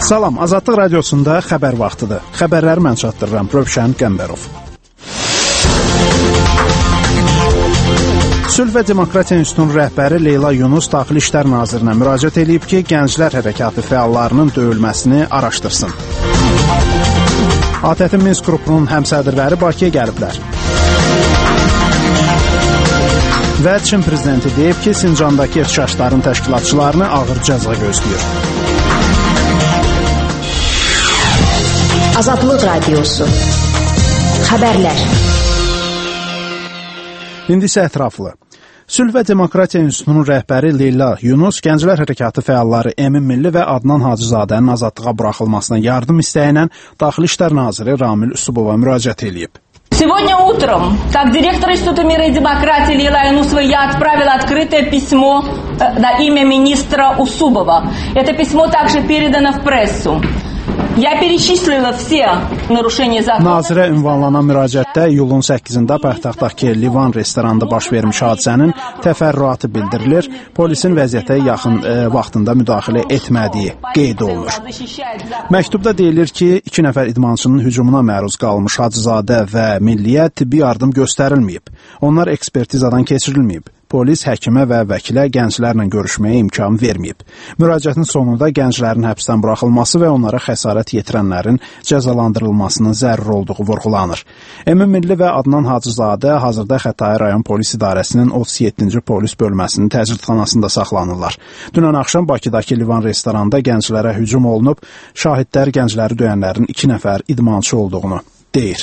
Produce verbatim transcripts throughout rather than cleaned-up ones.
Salam, Azadlıq radiosunda xəbər vaxtıdır. Xəbərləri mən çatdırıram, Rövşən Qəmbərov. Sülh və Demokratiya İnstitutunun rəhbəri Leyla Yunus Daxili İşlər Nazirinə müraciət edib ki, Gənclər Hərəkatı fəallarının döyülməsini araşdırsın. ATƏT-in Minsk qrupunun həmsədrləri Bakıya gəliblər. Və Çin prezidenti deyib ki, Sincandakı ixşaşların təşkilatçılarını ağır cəza gözləyir. Azadlıq Radiosu. Xəbərlər. İndi isə ətraflı. Sülh və Demokratiya İnstitutunun rəhbəri Leyla Yunus Gənclər Hərəkatı fəalları Emin Milli və Adnan Hacızadənin azadlığa buraxılmasına yardım istəyinə Daxili İşlər Naziri Ramil Usubova müraciət edib. Сегодня утром, как директор Института мира и демократии Лейла Юнусова, я отправила открытое письмо на имя министра Усубова. Это письмо также передано в прессу. Я перечислила все нарушения закона. Nazirə ünvanlanan müraciətdə iyulun səkkizində paytaxtdakı Livan restoranında baş vermiş hadisənin təfərrüatı bildirilir. Polisin vəziyyətə yaxın e, vaxtında müdaxilə etmədiyi qeyd olunur. Məktubda deyilir ki, iki nəfər idmançının hücumuna məruz qalmış Hacızadə və Milliyə tibbi yardım göstərilməyib. Onlar ekspertizadan keçirilməyib. Polis həkimə və vəkilə gənclərlə görüşməyə imkan verməyib. Müraciətin sonunda gənclərin həbsdən buraxılması və onlara xəsarət yetirənlərin cəzalandırılmasının zəruri olduğu vurğulanır. Emin Milli və Adnan Hacızadə hazırda Xətai rayon polis idarəsinin otuz yeddinci polis bölməsinin təcridxanasında saxlanırlar. Dünən axşam Bakıdakı Livan restoranında gənclərə hücum olunub, şahidlər gəncləri döyənlərin iki nəfər idmançı olduğunu deyir.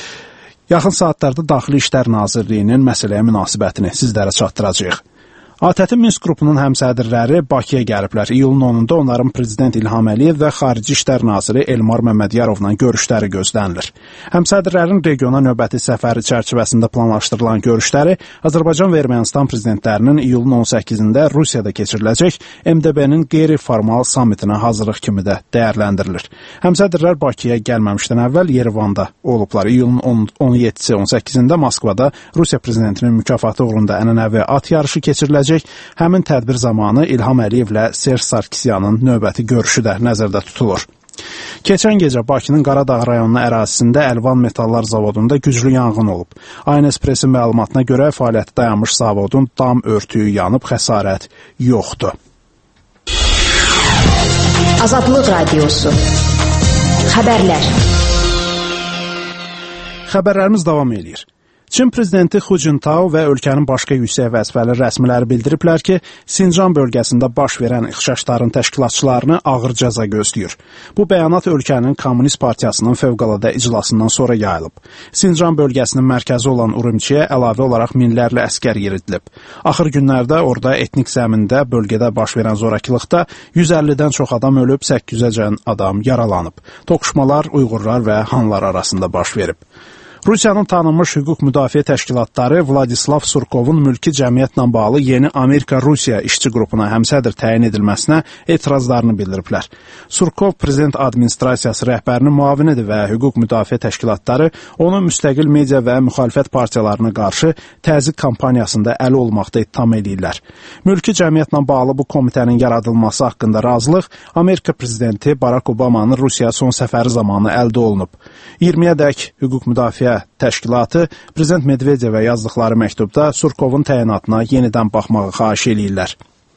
Yaxın saatlarda Daxili İşlər Nazirliyinin məsələyə münasibətini sizlərə çatdıracağıq. ATƏT-in Minsk qrupunun həmsədrləri Bakıya gəliblər. İyulun onunda onların prezident İlham Əliyev və Xarici İşlər Naziri Elmar Məmmədyarovla görüşləri gözlənilir. Həmsədrlərin regiona növbəti səfəri çərçivəsində planlaşdırılan görüşləri Azərbaycan və Ermənistan prezidentlərinin iyulun on səkkizində Rusiyada keçiriləcək M D B-nin qeyri-formal samitinə hazırlıq kimi də dəyərləndirilir. Həmsədrlər Bakıya gəlməmişdən əvvəl Yerevanda olublar. İyulun on yeddisi on səkkizində Moskvada Rusiya prezidentinin mükafatı uğrunda ənənəvi at yarışı keçiriləcək. Həmin tədbir zamanı İlham Əliyevlə Serj Sarkisyanın növbəti görüşü də nəzərdə tutulur. Keçən gecə Bakının Qaradağ rayonu ərazisində Əlvan Metallar zavodunda güclü yanğın olub. A N S Press-in məlumatına görə fəaliyyəti dayanmış zavodun dam örtüyü yanıb, xəsarət yoxdur. Azadlıq Radiosu. Xəbərlər. Xəbərlərimiz davam edir. Çin prezidenti Hu Jintao və ölkənin başqa yüksək vəzifəli rəsmiləri bildiriblər ki, Sincan bölgəsində baş verən ixşaşların təşkilatçılarını ağır cəza gözləyir. Bu bəyanat ölkənin Kommunist Partiyasının fövqəladə iclasından sonra yayılıb. Sincan bölgəsinin mərkəzi olan Urumçiyə əlavə olaraq minlərlə əskər yeridilib. Axır günlərdə orada etnik zəmində bölgədə baş verən zorakılıqda yüz əllidən çox adam ölüb, səkkiz yüzəcən adam yaralanıb. Toqquşmalar Uyğurlar və Hanlar arasında baş verib. Rusiyanın tanınmış hüquq müdafiə təşkilatları Vladislav Surkovun mülki cəmiyyətlə bağlı yeni Amerika-Rusiya işçi qrupuna həmsədr təyin edilməsinə etirazlarını bildiriblər. Surkov prezident administrasiyası rəhbərinin müavinidir və hüquq müdafiə təşkilatları onu müstəqil media və müxalifət partiyalarına qarşı təzyiq kampaniyasında əli olmaqda ittiham edirlər. Mülki cəmiyyətlə bağlı bu komitənin yaradılması haqqında razılıq Amerika prezidenti Barack Obamanın Rusiya son səfəri zamanı əldə olunub. iyirmiyədək hüquq müdafiə təşkilatı prezident Medvedevə yazdıqları məktubda Surkovun təyinatına yenidən baxmağı xahiş edirlər.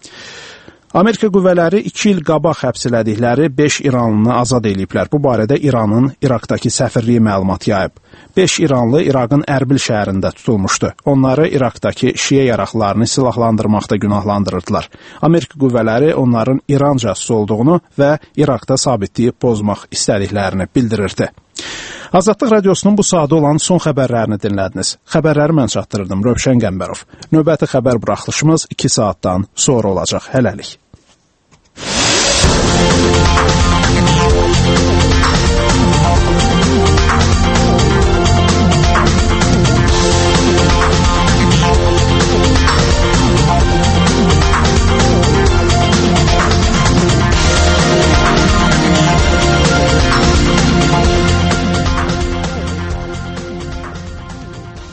Amerika qüvvələri iki il qabaq həbs elədikləri beş İranlını azad ediblər. Bu barədə İranın İraqdakı səfirliyi məlumat yayıb. beş İranlı İraqın Ərbil şəhərində tutulmuşdu. Onları İraqdakı şiə yaraqlarını silahlandırmaqda günahlandırırdılar. Amerika qüvvələri onların İran casusu olduğunu və İraqda sabitliyib pozmaq istədiklərini bildirirdi. Azadlıq Radiosunun bu saatı olan son xəbərlərini dinlədiniz. Xəbərləri mən çatdırırdım, Rövşən Qəmbərov. Növbəti xəbər buraxılışımız iki saatdan sonra olacaq. Hələlik.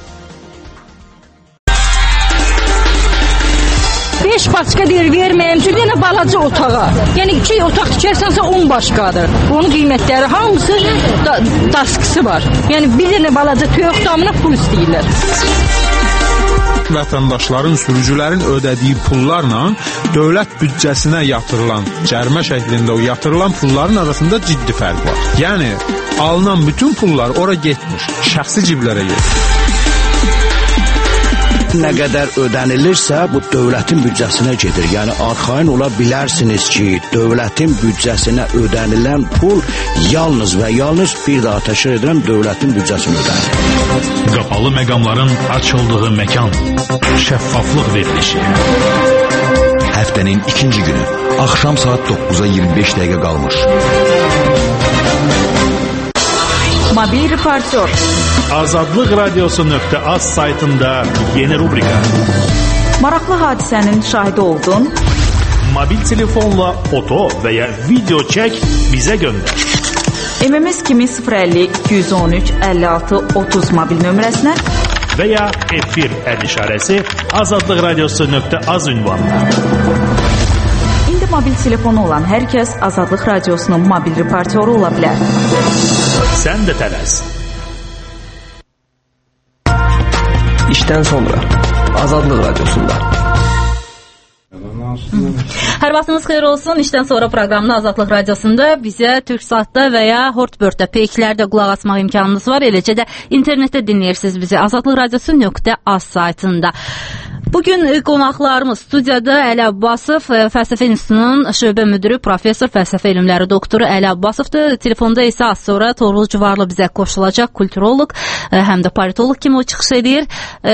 beş paçka deyir, verməyim ki, bir dənə balaca otağa, yəni iki otaq tikərsənsə on başqadır. Onun qiymətləri hamısı da, daskısı var. Yəni bir dənə balaca toyuq damına pul istəyirlər. Vətəndaşların, sürücülərin ödədiyi pullarla dövlət büdcəsinə yatırılan, cərimə şəklində o yatırılan pulların arasında ciddi fərq var. Yəni, alınan bütün pullar ora getmir, şəxsi ciblərə gedir. Nə qədər ödənilirsə, bu dövlətin büdcəsinə gedir. Yəni, arxayın ola bilərsiniz ki, dövlətin büdcəsinə ödənilən pul yalnız və yalnız bir daha təşkil edirəm dövlətin büdcəsini ödənir. Qapalı məqamların açıldığı məkan, şəffaflıq verilişi. Həftənin ikinci günü, axşam saat dokkuza iyirmi beş dəqiqə qalmış. Mobil reportör. Azadlıq radiosu nöqtə az saytında yeni rubrika. Maraqlı hadisənin şahidi oldun. Mobil telefonla foto və ya video çək, bizə göndər. M M S kimi sıfır əlli iki yüz on üç əlli altı otuz mobil nömrəsinə və ya efir əl işarəsi azadlıq radiosu nöqtə az ünvanına. İndi mobil telefonu olan hər kəs Azadlıq radiosunun mobil reportyoru ola bilər. Sən də tələs. İşdən sonra Azadlıq radiosunda. Hər vaxtınız xeyir olsun. İşdən sonra proqramında Azadlıq radiosunda bizə Türksatda və ya Hortbörddə peyklərdə qulaq asmaq imkanınız var. Eləcə də internetdə dinləyirsiniz bizi azadlıq radiosu nöqtə az saytında. Bugün qonaqlarımız studiyada Əli Abbasov, Fəlsəfə İnstitutunun şöbə müdürü, professor, fəlsəfə elmləri doktoru Əli Abbasovdur. Telefonda isə az sonra Toğrul Cüvarlı bizə qoşulacaq, kulturoloq, həm də politoloq kimi o çıxış edir.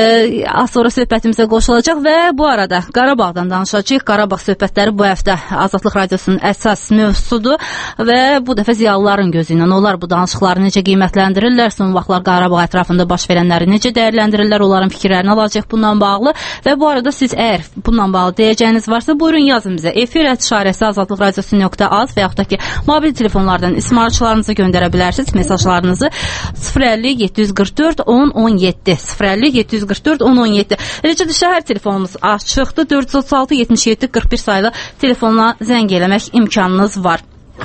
Az sonra söhbətimizə qoşulacaq və bu arada Qarabağdan danışacağıq. Qarabağ söhbətləri bu həftə Azadlıq radiosunun əsas mövzusudur və bu dəfə ziyalıların gözü ilə onlar bu danışıqları necə qiymətləndirirlər, son vaxtlar Qarabağ ətrafında baş verənləri necə dəyərləndirirlər, onların fikirlərini alacaq bundan bağlı. Və bu arada siz əgər bununla bağlı deyəcəyiniz varsa, buyurun yazın bizə. Efir ət işarəsi azadlıq radiosu nöqtə az və yaxud da ki, mobil telefonlardan ismarçılarınızı göndərə bilərsiniz mesajlarınızı sıfır əlli yeddi yüz qırx dörd on on yeddi sıfır əlli yeddi yüz qırx dörd on on yeddi. Eləcə də şəhər telefonumuz açıqdır. dörd yüz otuz altı yetmiş yeddi qırx bir sayılı telefonla zəng eləmək imkanınız var.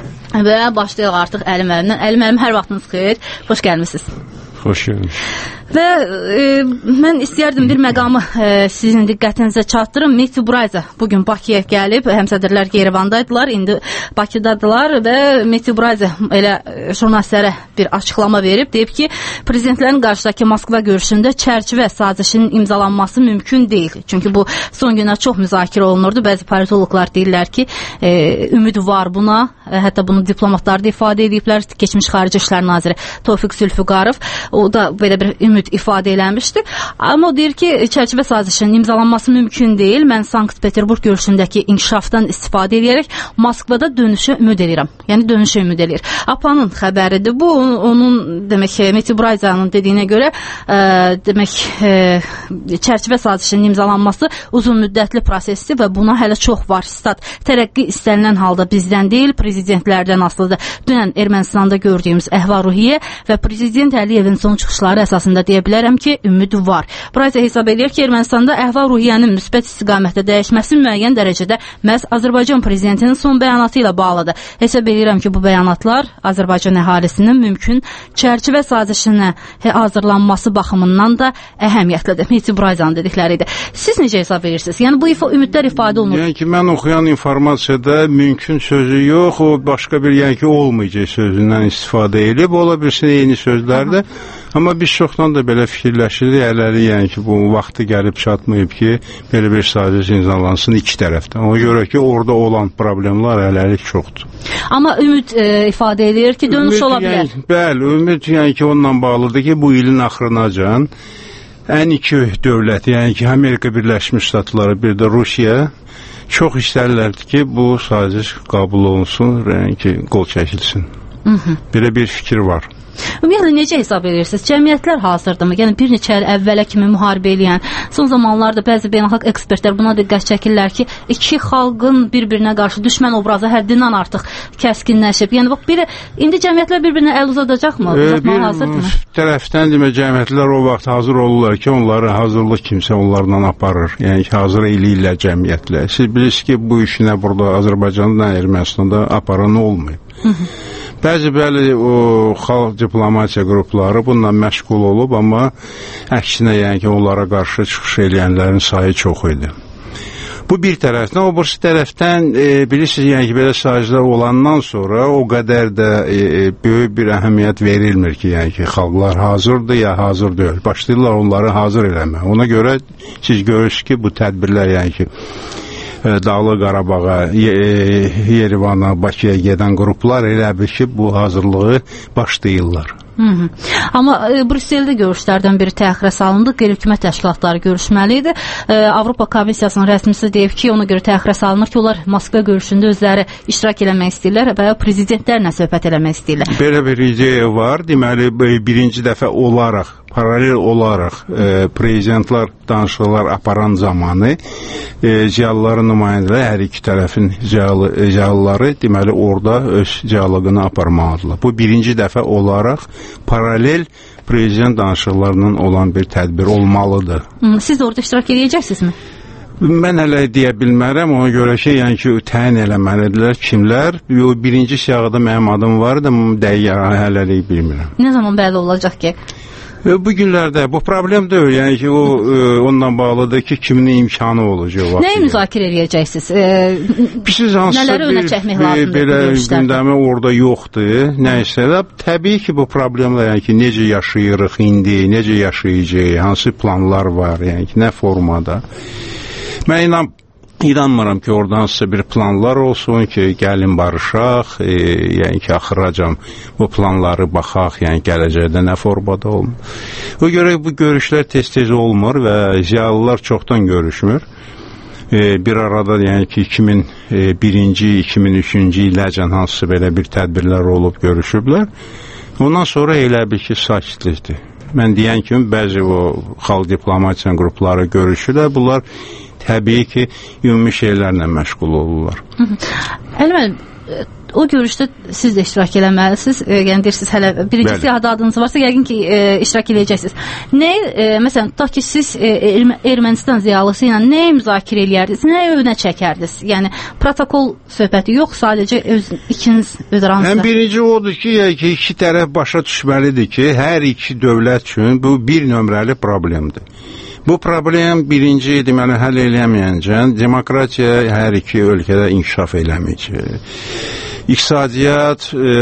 Və başlayaq artıq Əli müəllimdən. Əli müəllim, hər vaxtınız xeyir. Xoş gəlmisiniz. Xoş gəlmiş. Və e, mən istəyərdim bir məqamı e, sizin diqqətinizə çatdırım. Mehdi Burayza bugün Bakıya gəlib, həmsədrlər Yerevandaydılar, indi Bakıdadılar və Mehdi Burayza elə jurnalistlərə bir açıqlama verib, deyib ki, prezidentlərin qarşıdakı Moskva görüşündə çərçivə sazişinin imzalanması mümkün deyil. Çünki bu son günlər çox müzakirə olunurdu. Bəzi politologlar deyirlər ki, e, ümid var buna, e, hətta bunu diplomatlar da ifadə ediblər. Keçmiş Xarici İşlər Naziri Tofiq Zülfüqarov, o da belə bir ümid ifadə eləmişdi. Amma o deyir ki, çərçivə sazişinin imzalanması mümkün deyil. Mən Sankt-Peterburg görüşündəki inkişafdan istifadə edərək Moskvada dönüşə ümid edirəm. Yəni dönüşə ümid edir. APA'nın xəbəridir bu. Onun demək Mehdi Burayza'nın dediyinə görə ə, demək ə, çərçivə sazişinin imzalanması uzun müddətli prosesdir və buna hələ çox var. Stat tərəqqi istənilən halda bizdən deyil, prezidentlərdən asılıdır. Dünən Ermənistanda gördüyümüz əhval-ruhiyyə və prezident Əliyevin son çıxışları əsasında deyə bilərəm ki, ümid var. Buraysa hesab edir ki, Ermənistanda əhval-ruhiyyənin müsbət istiqamətdə dəyişməsi müəyyən dərəcədə məhz Azərbaycan prezidentinin son bəyanatı ilə bağlıdır. Hesab edirəm ki, bu bəyanatlar Azərbaycan əhalisinin mümkün çərçivə sazişinə hazırlanması baxımından da əhəmiyyətlidir. Mehdi Burayza'nın dedikləridir. Siz necə hesab edirsiniz? Yəni bu ifa, ümidlər ifadə olunur. Yəni ki, mən oxuyan informasyada mümkün sözü yox, o başqa bir yəni ki, olmayacaq sözündən istifadə edib, ola bilsin eyni sözlərdə. Amma biz çoxdan da belə fikirləşirik, hələlik yəni ki, bu vaxtı gəlib çatmayıb ki, belə bir saziş imzalansın iki tərəfdən. Ona görə ki, orada olan problemlər hələlik çoxdur. Amma ümid e, ifadə edir ki, dönüş ümid, ola bilər. Yəni, bəli, ümid yəni ki, onunla bağlıdır ki, bu ilin axırınacan ən iki dövlət, yəni ki, Amerika Birləşmiş Ştatları, bir də Rusiya çox istərlərdir ki, bu saziş qəbul olunsun, yəni ki, qol çəkilsin. Belə bir fikir var. Ümumiyyətlə necə hesab edirsiniz? Cəmiyyətlər hazırdırmı? Yəni bir neçə il əvvələ kimi müharibə eləyən, son zamanlarda bəzi beynəlxalq ekspertlər buna diqqət çəkirlər ki, iki xalqın bir-birinə qarşı düşmən obrazı həddindən artıq kəskinləşib. Yəni bax, biri indi cəmiyyətlər bir-birinə əl uzadacaqmı? Uzatmağa hazırdırmı? Bir tərəfdən demə cəmiyyətlər o vaxt hazır olurlar ki, onları hazırlıq kimsə onlardan aparır. Yəni ki, hazır eləyirlər cəmiyyətlər. Siz bilirsiniz ki, bu işinə burada Azərbaycanda, Ermənistanda aparan olmayıb. Bəzi bəli o xalq diplomatiya qrupları bununla məşğul olub, amma əksinə yəni ki, onlara qarşı çıxış eləyənlərin sayı çox idi. Bu bir tərəfdən, o birisi tərəfdən e, bilirsiniz, yəni ki, belə sahicilər olandan sonra o qədər də e, böyük bir əhəmiyyət verilmir ki, yəni ki, xalqlar hazırdır ya hazır deyil. Başlayırlar onları hazır eləmək. Ona görə siz görürsünüz ki, bu tədbirlər yəni ki, Dağlıq Qarabağa, Yerevana, Bakıya gedən qruplar elə bir ki, bu hazırlığı başlayırlar. Hı -hı. Amma e, Brüsseldə görüşlərdən biri təxirə salındı. Qeyri-hökumət təşkilatları görüşməli idi. E, Avropa Komissiyasının rəsmisi deyib ki, ona görə təxirə salınır ki, onlar Moskva görüşündə özləri iştirak eləmək istəyirlər və ya prezidentlərlə söhbət eləmək istəyirlər. Belə bir ideya var. Deməli, birinci dəfə olaraq, paralel olaraq e, prezidentlər danışıqlar aparan zamanı e, ziyalıların nümayəndələri, hər iki tərəfin ziyalı, ziyalıları deməli orada öz ziyalığını aparmalıdırlar. Bu birinci dəfə olaraq paralel prezident danışıqlarının olan bir tədbir olmalıdır. Siz orada iştirak edəcəksinizmi? Mən hələ deyə bilmərəm, ona görə ki, yəni ki, təyin eləməlidirlər kimlər. Birinci siyahıda mənim adım var da, dəqiq hələlik bilmirəm. Nə zaman bəlli olacaq ki? Bu günlərdə bu problem deyil, yəni ki, o onunla bağlıdır ki, kimin imkanı olacaq vaxt. Nəyi müzakirə edəcəksiniz? Siz hansısa bir belə gündəmi orada yoxdur, nəysə də təbii ki, bu problemlər, yəni ki, necə yaşayırıq indi, necə yaşayacaq, hansı planlar var, yəni ki, nə formada. Mən inan İnanmıram ki, oradan hansısa bir planlar olsun ki, gəlin barışaq, e, yəni ki, axıracam bu planları baxaq, yəni gələcəkdə nə formada olmur. O görə bu görüşlər tez-tez olmur və ziyalılar çoxdan görüşmür. E, bir arada, yəni ki, iki min birinci, iki min üçüncü illərcən hansısa belə bir tədbirlər olub görüşüblər. Ondan sonra elə bir ki, sakitlikdir. Mən deyən kimi, bəzi o xalq diplomatiya qrupları görüşürlər, bunlar təbii ki, ümumi şeylərlə məşğul olurlar. Əlbəttə, o görüşdə siz də iştirak eləməlisiniz. E, yəni deyirsiniz, hələ birinci siyahıda adınız varsa, yəqin ki, e, iştirak eləyəcəksiniz. Nəyi, e, məsələn, tutaq ki, siz e, Ermənistan ziyalısı ilə nəyi müzakirə eləyərdiniz, nəyi önə çəkərdiniz? Yəni, protokol söhbəti yox, sadəcə öz ikiniz öz aranızda. Ən birinci odur ki, yəni ki, iki tərəf başa düşməlidir ki, hər iki dövlət üçün bu bir nömrəli problemdir. Bu problem birinci, deməli, həll eləməyəncə, demokratiya hər iki ölkədə inkişaf eləməyəcək. İqtisadiyyat, e,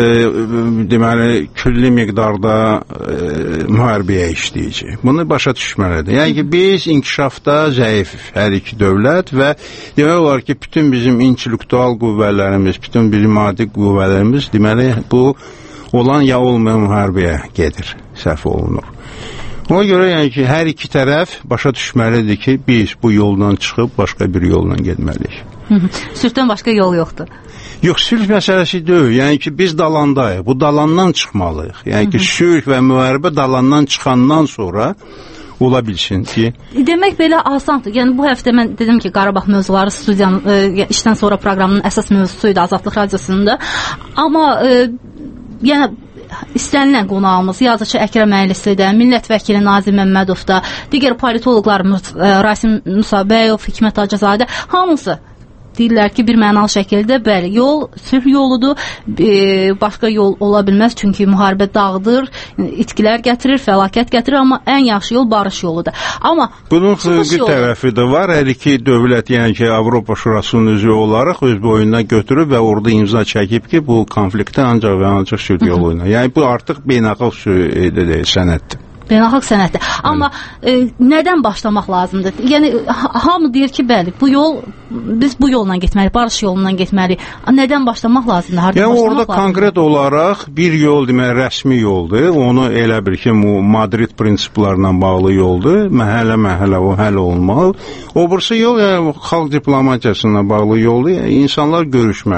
deməli, külli miqdarda e, müharibəyə işləyəcək. Bunu başa düşməlidir. Yəni ki, biz inkişafda zəifik, hər iki dövlət və demək olar ki, bütün bizim intellektual qüvvələrimiz, bütün bizim maddi qüvvələrimiz, deməli, bu olan ya olmayan müharibəyə gedir, səhv olunur. Ona görə yəni ki, hər iki tərəf başa düşməlidir ki, biz bu yoldan çıxıb başqa bir yolla getməliyik. Sülhdən başqa yol yoxdur. Yox, sülh məsələsi deyil. Yəni ki, biz dalandayıq. Bu dalandan çıxmalıyıq. Yəni ki, sülh və müharibə dalandan çıxandan sonra ola bilsin ki... Demək belə asandır. Yəni bu həftə mən dedim ki, Qarabağ mövzuları studiyanın e, işdən sonra proqramının əsas mövzusuydu Azadlıq Radiosunda. Amma e, yəni istənilən qonağımız yazıçı Əkrəm Əylisli də, millət vəkili Nazim Məmmədov da, digər politoloqlarımız Rasim Musabəyov, Hikmət Hacızadə, hamısı deyirlər ki, bir mənalı şəkildə bəli, yol sülh yoludur, e, başqa yol ola bilməz, çünki müharibə dağıdır, itkilər gətirir, fəlakət gətirir, amma ən yaxşı yol barış yoludur. Amma bunun xüsusi tərəfi də var, hər iki dövlət, yəni ki, Avropa Şurasının üzvü olaraq öz boyundan götürüb və orada imza çəkib ki, bu konfliktə ancaq və ancaq sülh yolu ilə. Yəni bu artıq beynəlxalq sənəddir. Beynəlxalq sənəddir. Amma e, nədən başlamaq lazımdır? Yəni hamı deyir ki, bəli, bu yol biz bu yolla getməliyik, barış yolundan getməliyik. Nədən başlamaq lazımdır? Hardan yəni başlamaq orada lazımdır? Konkret olaraq bir yol demək rəsmi yoldur. Onu elə bir ki, Madrid prinsiplarına bağlı yoldur. Məhəllə-məhəllə o həll olmalı. O birisi yol yəni xalq diplomatiyasına bağlı yoldur. Yəni, insanlar görüşməlidir.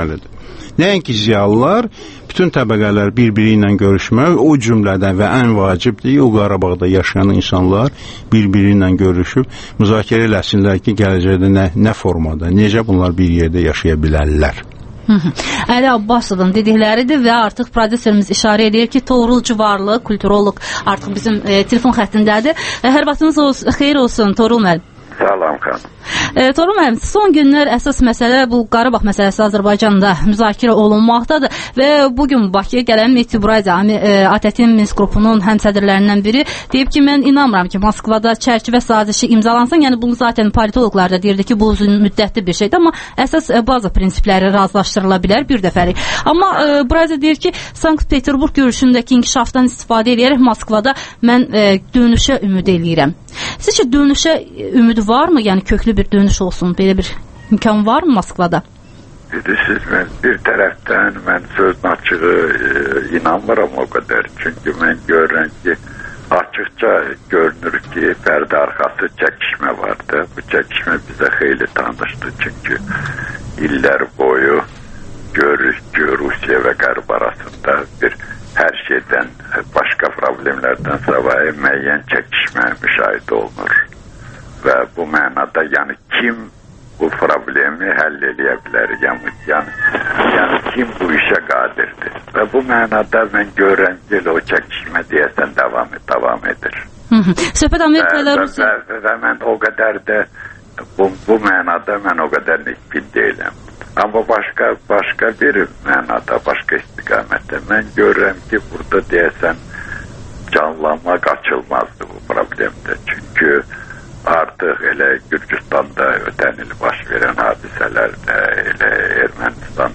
Nəinki ziyalılar, bütün təbəqələr bir-biri ilə görüşmək, o cümlədən və ən vacibdir, o Qarabağda yaşayan insanlar bir-biri ilə görüşüb, müzakirə eləsinlər ki, gələcəkdə nə, nə formada, necə bunlar bir yerdə yaşaya bilərlər. Əli Abbasovun dedikləridir və artıq prodüserimiz işarə edir ki, Toğrul Civarlı, kulturolog artıq bizim e, telefon xəttindədir. E, hər vaxtınız olsun, xeyir olsun Toğrul müəllim. Salam xanım. E, Toğrul müəllim, son günlər əsas məsələ bu Qarabağ məsələsi Azərbaycanda müzakirə olunmaqdadır və bugün Bakıya gələn Mehdi Buraza, e, ATƏT-in Minsk qrupunun həmsədrlərindən biri deyib ki, mən inanmıram ki, Moskvada çərçivə sazişi imzalansın. Yəni bunu zaten politologlar da deyirdi ki, bu uzun müddətli bir şeydir, amma əsas e, baza prinsipləri razılaşdırıla bilər bir dəfəlik. Amma e, Buraza deyir ki, Sankt-Peterburg görüşündəki inkişafdan istifadə edərək Moskvada mən e, dönüşə ümid eləyirəm. Sizcə dönüşə ümid varmı? Yəni köklü bir dönüş olsun, belə bir imkan var mı Moskvada? Bilirsiniz, mən bir tərəfdən mən sözün açığı e, inanmıram o qədər. Çünki mən görürəm ki, açıqca görünür ki, pərdə arxası çəkişmə vardı. Bu çəkişmə bizə xeyli tanışdı. Çünki illər boyu görürük ki, Rusiya və Qərb arasında bir hər şeydən, başqa problemlərdən savayı müəyyən çəkişmə müşahidə olunur. Və bu mənada, yəni kim bu problemi həll edə bilər, yəni, yəni, yəni kim bu işə qadirdir. Və bu mənada mən görürəm ki, o çəkişmə deyəsən davam, davam edir. Hı -hı. Söhbət Amerika ilə Rusiya. Və, və, və mən o qədər də, bu, bu mənada mən o qədər nikbin deyiləm. Amma başqa, başqa bir mənada, başqa istiqamətdə mən görürəm ki, burada deyəsən canlanma qaçılmazdı bu problemdə. Çünki artıq elə Gürcüstanda ötən il baş verən hadisələrdə, elə Ermənistan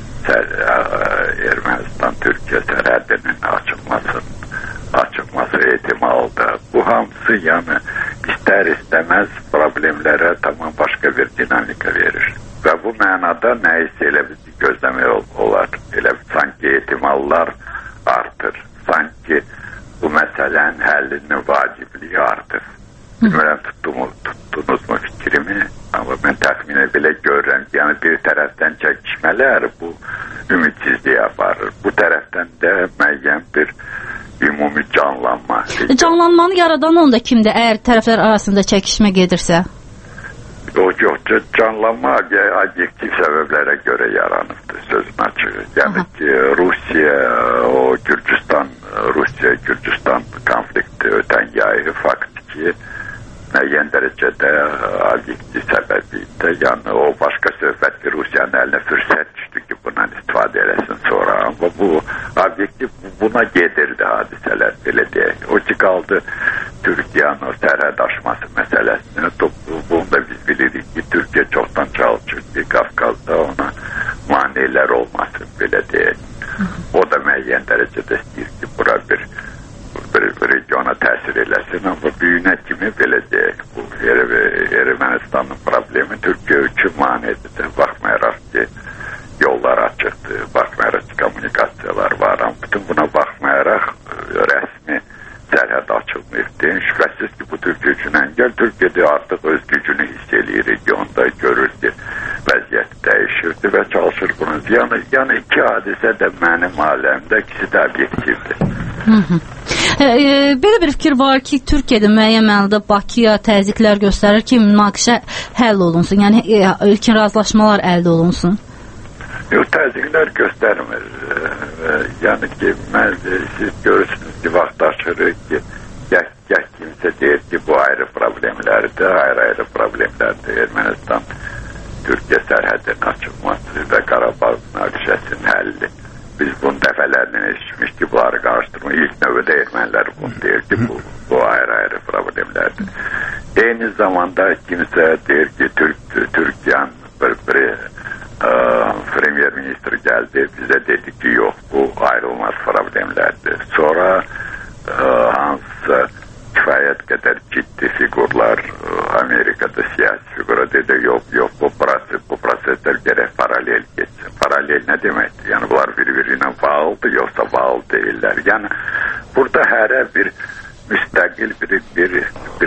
Ermənistan-Türkiyə sərhədinin açılması, açılması ehtimalda. Bu hamısı yəni istər-istəməz problemlərə tamam başqa bir dinamika verir. Və bu mənada nəyisə elə bizi gözləmək olar. Elə sanki ehtimallar artır. Sanki bu məsələnin həllinin vacibliyi artır. Bilmirəm, tutdunuz mu fikrimi? Amma mən təxminə belə görürəm ki, yəni bir tərəfdən çəkişmələr bu ümidsizliyə aparır. Bu tərəfdən də müəyyən bir ümumi canlanma. Canlanmanı yaradan onda kimdir, əgər tərəflər arasında çəkişmə gedirsə? O yox, canlanma obyektiv səbəblərə görə yaranıbdır, sözün açığı. Yəni Aha. ki, Rusiya, o Gürcüstan, Rusiya-Gürcüstan konflikti ötən yayı faktiki müəyyən dərəcədə obyektiv səbəbiydi. Yəni o başqa söhbət ki, Rusiyanın əlinə fürsət düşdü ki, bundan istifadə eləsin sonra. Amma bu obyektiv buna gedirdi hadisələr, belə deyək. O ki, qaldı Türkiyənin o sərhəd aşması məsələsini. Bunu da biz bilirik ki, Türkiyə çoxdan çalışır ki, Qafqazda ona maneələr olmasın, belə deyək. O da müəyyən dərəcədə istəyir ki, bura bir bir regiona təsir eləsin, amma büyünə kimi belə deyək, bu Ermənistanın problemi Türkiyə üçün maneədir. Baxmayaraq ki, yollar açıqdır, baxmayaraq ki, kommunikasiyalar var, amma bütün buna baxmayaraq rəsmi sərhəd açılmırdı. Şübhəsiz ki, bu Türkiyə üçün əngəl. Türkiyə artıq öz gücünü hiss eləyir, regionda görür ki, vəziyyət dəyişirdi və çalışır bunu. Yəni, yəni iki hadisə də mənim aləmdə, ikisi də obyektivdir. Hı -hı. E, e, belə bir fikir var ki, Türkiyədə müəyyən mənada Bakıya təzyiqlər göstərir ki, münaqişə həll olunsun, yəni e, ilkin razılaşmalar əldə olunsun. Yox, təzyiqlər göstərmir. E, e, yəni ki, mən, siz görürsünüz ki, vaxt açırıq ki, gəh, gəh kimsə deyir ki, bu ayrı problemlərdir, ayrı-ayrı problemlərdir. Ermənistan, Türkiyə sərhədinin açılması və Qarabağ münaqişəsinin həlli. Biz bunu dəfələrlə eşitmiş ki, bunları qarşıdırma. İlk növbədə ermənilər bunu deyir ki, bu, bu ayrı-ayrı problemlərdir. Eyni zamanda kimsə deyir ki, Türk, Türkiyənin bir, bir e, premier ministri gəldi, bizə dedi ki, yox, bu ayrılmaz problemlərdir. Sonra e, hansısa kifayət qədər ciddi figurlar, Amerikada siyasi figura dedi, yox, yox, bu proses, bu proseslər gərək paralel geçsin. Paralel nə deməkdir? Yəni, bunlar bir-birinə bağlıdır, yoxsa bağlı deyirlər. Yəni, burada hərə bir müstəqil bir, bir, bir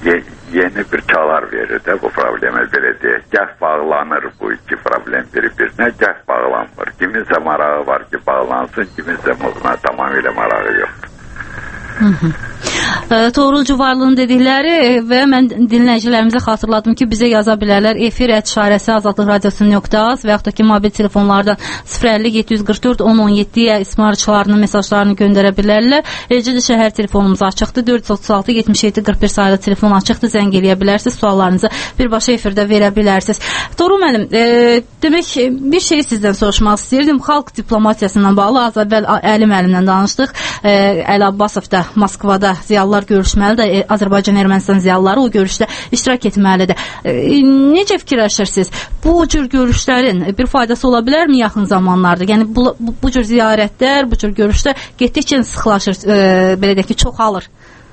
yeni bir çalar verir də bu problemə belə deyək. Gəh bağlanır bu iki problem bir-birinə, gəh bağlanır. bağlanmır. Kiminsə marağı var ki, bağlansın, kiminsə buna tamamilə marağı yoxdur. Hı hı. E, Toğrul Cuvarlının dedikləri və mən dinləyicilərimizə xatırladım ki, bizə yaza bilərlər efir et işarəsi azadlıq radiosu nöqtə az və yaxud da ki, mobil telefonlardan sıfır əlli yeddi yüz qırx dörd on on yeddiyə ismarçılarının mesajlarını göndərə bilərlər. Eləcə də şəhər telefonumuz açıqdır, dörd yüz otuz altı yetmiş yeddi qırx bir sayılı telefon açıqdır, zəng eləyə bilərsiniz, suallarınızı birbaşa efirdə verə bilərsiniz. Toğrul müəllim, e, demək bir şey sizdən soruşmaq istəyirdim. Xalq diplomatiyasından bağlı az əvvəl Əli müəllimlə danışdıq. E, Əli Abbasov da Moskvada ziyalılar görüşməlidir. E, Azərbaycan-Ermənistan ziyalıları o görüşdə iştirak etməlidir. E, necə fikirləşirsiniz? Bu cür görüşlərin bir faydası ola bilərmi yaxın zamanlarda? Yəni bu, bu, bu cür ziyarətlər, bu cür görüşlər getdikcə sıxlaşır, e, belə deyək ki, çoxalır.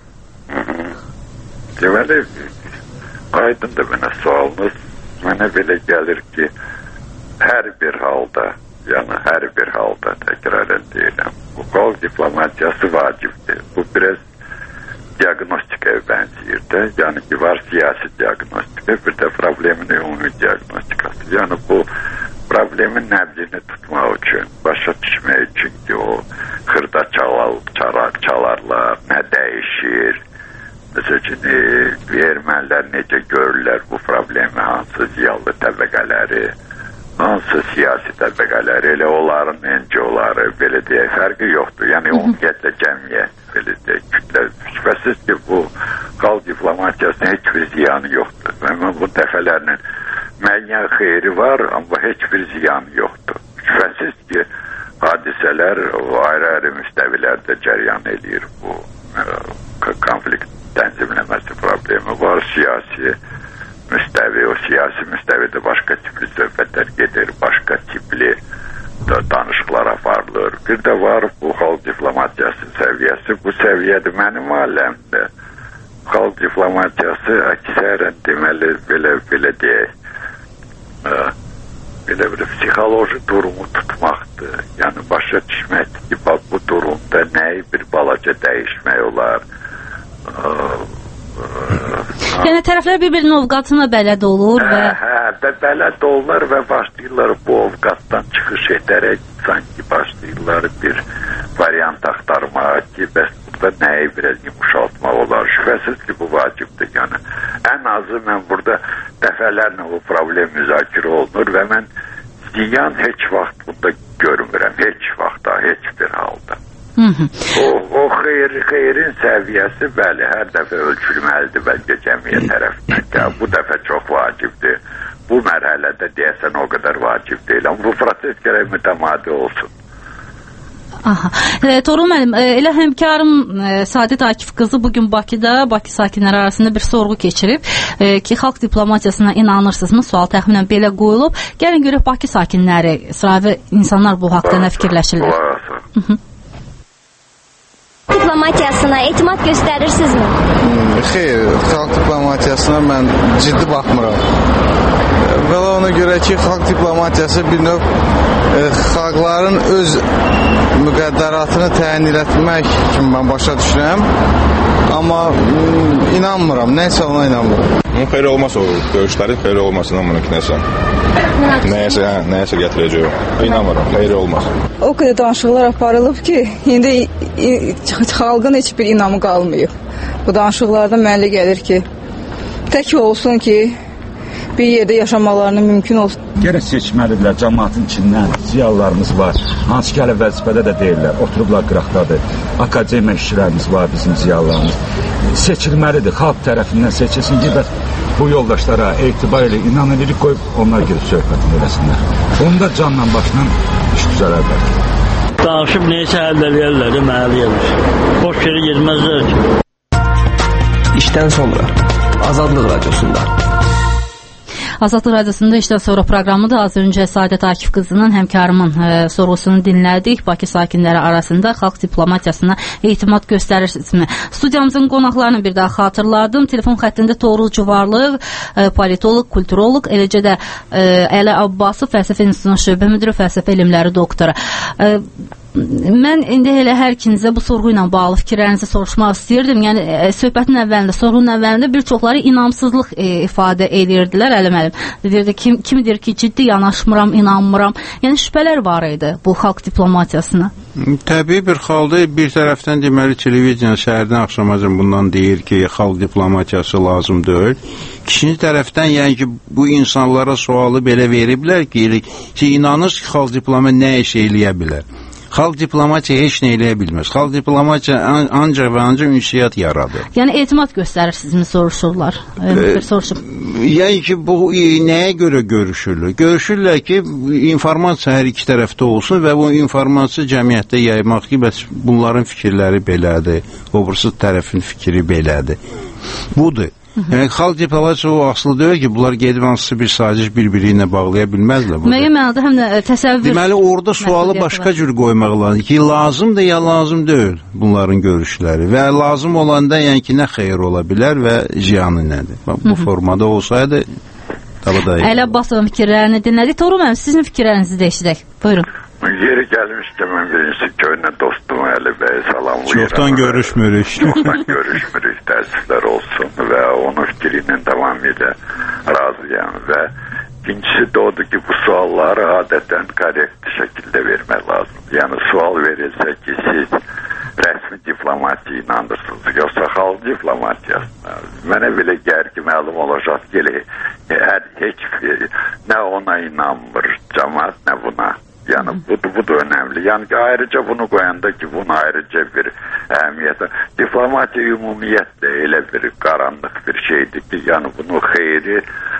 Deməli, aydındır mənə sualınız. Mənə belə gəlir ki, hər bir halda, yəni hər bir halda təkrarən deyirəm, bu xalq diplomatiyası vacibdir. Bu biraz diagnostikaya bənzəyir də. Yəni ki, var siyasi diagnostika, bir də problemin ümumi diagnostikası. Yəni bu problemin nəbzini tutmaq üçün, başa düşmək üçün ki, o xırda çalar, çalar, çalarlar, nə dəyişir, məsəl üçün, ermənilər necə görürlər bu problemi, hansı ziyalı təbəqələri, hansı siyasi təbəqələri, elə onların encoları, belə deyək, fərqi yoxdur. Yəni, ümumiyyətlə cəmiyyət, belə deyək, kütlə. Şübhəsiz ki, bu xalq diplomatiyasının heç bir ziyanı yoxdur. Və bu dəfələrinin müəyyən xeyri var, amma heç bir ziyanı yoxdur. Şübhəsiz ki, hadisələr ayrı-ayrı müstəvilərdə cəryan edir. Bu konflikt tənzimləməsi problemi var, siyasi müstəvi, o siyasi müstəvidə başqa tipli söhbətlər gedir, başqa tipli danışıqlar aparılır. Bir də var bu xalq diplomatiyası səviyyəsi, bu səviyyədir mənim aləmdə. Xalq diplomatiyası əksərən deməli, belə, belə deyək, belə bir psixoloji durumu tutmaqdır. Yəni, başa düşməkdir ki, bax, bu durumda nəyi bir balaca dəyişmək olar. Yəni tərəflər bir-birinin ovqatına bələd olur və... Hə, hə, bələd olurlar və başlayırlar bu ovqatdan çıxış edərək sanki başlayırlar bir variant axtarmağa ki, bəs burada nəyi biraz yumuşaltmaq olar. Şübhəsiz ki, bu vacibdir. Yəni, ən azı mən burada dəfələrlə bu problem müzakirə olunur və mən ziyan heç vaxt bunda görmürəm. Heç vaxt, heç bir halda. Hı -hı. O, o xeyr, xeyrin səviyyəsi bəli, hər dəfə ölçülməlidir bəlkə cəmiyyət tərəfindən. Bu dəfə çox vacibdir. Bu mərhələdə deyəsən o qədər vacib deyil. Amma bu proses gərək mütəmadi olsun. Aha. E, Toğrul müəllim, e, elə həmkarım e, Sadət Akif qızı bugün Bakıda, Bakı sakinləri arasında bir sorğu keçirib e, ki, xalq diplomatiyasına inanırsınızmı? Sual təxminən belə qoyulub. Gəlin görək Bakı sakinləri, sıravi insanlar bu haqda nə fikirləşirlər? Hı -hı. Diplomatiyasına etimad göstərirsinizmi? Xeyr, xalq diplomatiyasına mən ciddi baxmıram. Və ona görə ki, xalq diplomatiyası bir növ e, xalqların öz müqəddəratını təyin etmək kimi mən başa düşürəm. Amma m, inanmıram, nəysə ona inanmıram. Xeyr olmaz o görüşlərin, xeyr olmasın amma nəsə. Nəyəsə, hə, nəyəsə gətirəcək. İnanmıram, xeyr olmaz. O qədər danışıqlar aparılıb ki, indi xalqın heç bir inamı qalmayıb. Bu danışıqlarda mənə gəlir ki, tək olsun ki, bir yerdə yaşamalarına mümkün olsun. Gərək seçməlidirlər, cəmaatın içindən ziyalılarımız var. Hansı ki, hələ vəzifədə də deyirlər, oturublar qıraqdadır. Akademiya işçilərimiz var, bizim ziyalılarımız. Seçilməlidir, xalq tərəfindən seçilsin ki, bu yoldaşlara etibar ilə inan edirik, qoyub onlar görə söhbətini eləsinlər. Onda canla başla iş düzələrlər. Danışıb neysə həll eləyərlər, deməli eləyər. Boş yeri gezməzlər ki. İşdən sonra Azadlıq Radiosunda. Azadlıq Radiosunda işdən sonra proqramı da az öncə Sadət Akif qızının həmkarımın e, sorğusunu dinlədik. Bakı sakinləri arasında xalq diplomatiyasına etimad göstərirsinizmi? Studiyamızın qonaqlarını bir daha xatırladım. Telefon xəttində Toğrul Cuvarlıq, e, politoloq, kulturoloq, eləcə də e, Əli Abbasov, Fəlsəfə İnstitutunun şöbə müdiri, fəlsəfə elmləri doktoru. E, Mən indi elə hər ikinizə bu sorğu ilə bağlı fikirlərinizi soruşmaq istəyirdim. Yəni söhbətin əvvəlində, sorğunun əvvəlində bir çoxları inamsızlıq e, ifadə edirdilər, Əli müəllim. Deyirdi kim kimi deyir ki, ciddi yanaşmıram, inanmıram. Yəni şübhələr var idi bu xalq diplomatiyasına. Təbii bir xalda bir tərəfdən deməli televiziya səhərdən axşamacan bundan deyir ki, xalq diplomatiyası lazım deyil. İkinci tərəfdən yəni ki, bu insanlara sualı belə veriblər ki, ki inanırsınız ki, xalq diplomatiya nə iş eləyə bilər? Xalq diplomatiya heç nə eləyə bilməz. Xalq diplomatiya ancaq və ancaq ünsiyyət yaradır. Yəni etimad göstərirsinizmi soruşurlar? E, soruşub. Yəni ki, bu nəyə görə görüşürlər? Görüşürlər ki, informasiya hər iki tərəfdə olsun və bu informasiya cəmiyyətdə yaymaq ki, bəs bunların fikirləri belədir, obrisi tərəfin fikri belədir. Budur. Yəni, xalq diplomatiyası o asılı deyil ki, bunlar gedib hansısa bir saziş bir-biri ilə bağlaya bilməzlər. Müəyyən mənada həm də təsəvvür... Deməli, orada sualı başqa cür qoymaq lazım ki, lazımdır ya lazım deyil bunların görüşləri və lazım olanda yəni ki, nə xeyir ola bilər və ziyanı nədir? Bu formada olsaydı, daha da iyi. Əli Abbasovun fikirlərini dinlədik. Toru mənim, sizin fikirlərinizi də eşidək. Buyurun. Yeri gəlmişkən mən birincisi köhnə dostum Əli bəy salamlayıram. Çoxdan görüşmürük. Çoxdan görüşmürük, təəssüflər olsun və onun fikri ilə tamamilə razıyam və ikincisi də odur ki, bu sualları adətən korrekt şəkildə vermək lazımdır. Yəni sual verilsə ki, siz rəsmi diplomatiya inanırsınız, yoxsa xalq diplomatiyasına. Mənə belə gəlir ki, məlum olacaq ki, heç nə ona inanmır cəmaət, nə buna. Yəni bu, bu da önemli. Yəni ki, ayrıca bunu qoyanda ki, bunun ayrıca bir əhəmiyyəti. Diplomatiya ümumiyyətlə elə bir qaranlıq bir şeydir ki, yəni bunun xeyri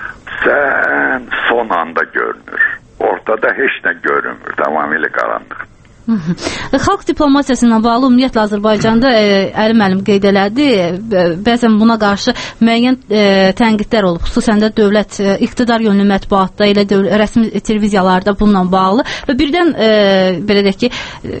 sən son anda görünür. Ortada heç nə görünmür, tamamilə qaranlıq. Xalq diplomatiyasına bağlı ümumiyyətlə Azərbaycanda e, Əli müəllim qeyd elədi, bəzən buna qarşı müəyyən e, tənqidlər olub, xüsusən də dövlət e, iqtidar yönlü mətbuatda, elə dövlət, rəsmi televiziyalarda bununla bağlı və birdən e, belə deyək ki, e,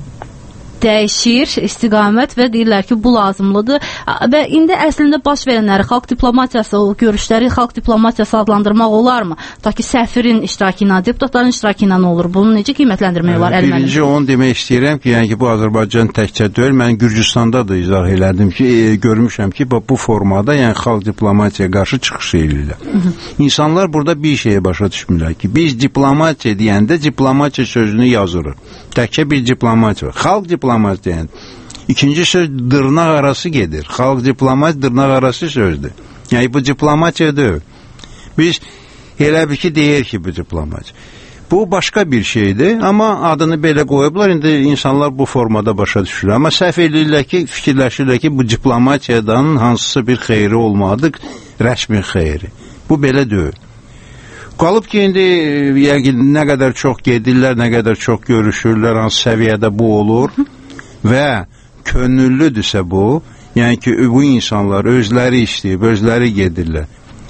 dəyişir istiqamət və deyirlər ki, bu lazımlıdır və indi əslində baş verənləri xalq diplomatiyası, o görüşləri xalq diplomatiyası adlandırmaq olarmı? Ta ki, səfirin iştirakı ilə, deputatların iştirakı ilə olur. Bunu necə qiymətləndirmək olar? Birinci onu demək istəyirəm ki, yəni ki, bu Azərbaycan təkcə deyil, mən Gürcüstanda da izah elədim ki, e, görmüşəm ki, bu formada yəni xalq diplomatiyaya qarşı çıxış edirlər. İnsanlar burada bir şeyə başa düşmürlər ki, biz diplomatiya deyəndə diplomatiya sözünü yazırıq. Təkcə bir diplomatiya var. Xalq diplomatiya deyəndə. İkinci söz dırnaq arası gedir. Xalq diplomatiya dırnaq arası sözdür. Yəni bu diplomatiya deyil. Biz elə bir ki, deyir ki, bu diplomatiya. Bu başqa bir şeydir, amma adını belə qoyublar, indi insanlar bu formada başa düşür. Amma səhv edirlər ki, fikirləşirlər ki, bu diplomatiyadan hansısa bir xeyri olmadık, rəsmi xeyri. Bu belə deyil. Qalıb ki, indi yəni, nə qədər çox gedirlər, nə qədər çox görüşürlər, hansı səviyyədə bu olur və könüllüdürsə bu, yəni ki, bu insanlar özləri istəyib, özləri gedirlər.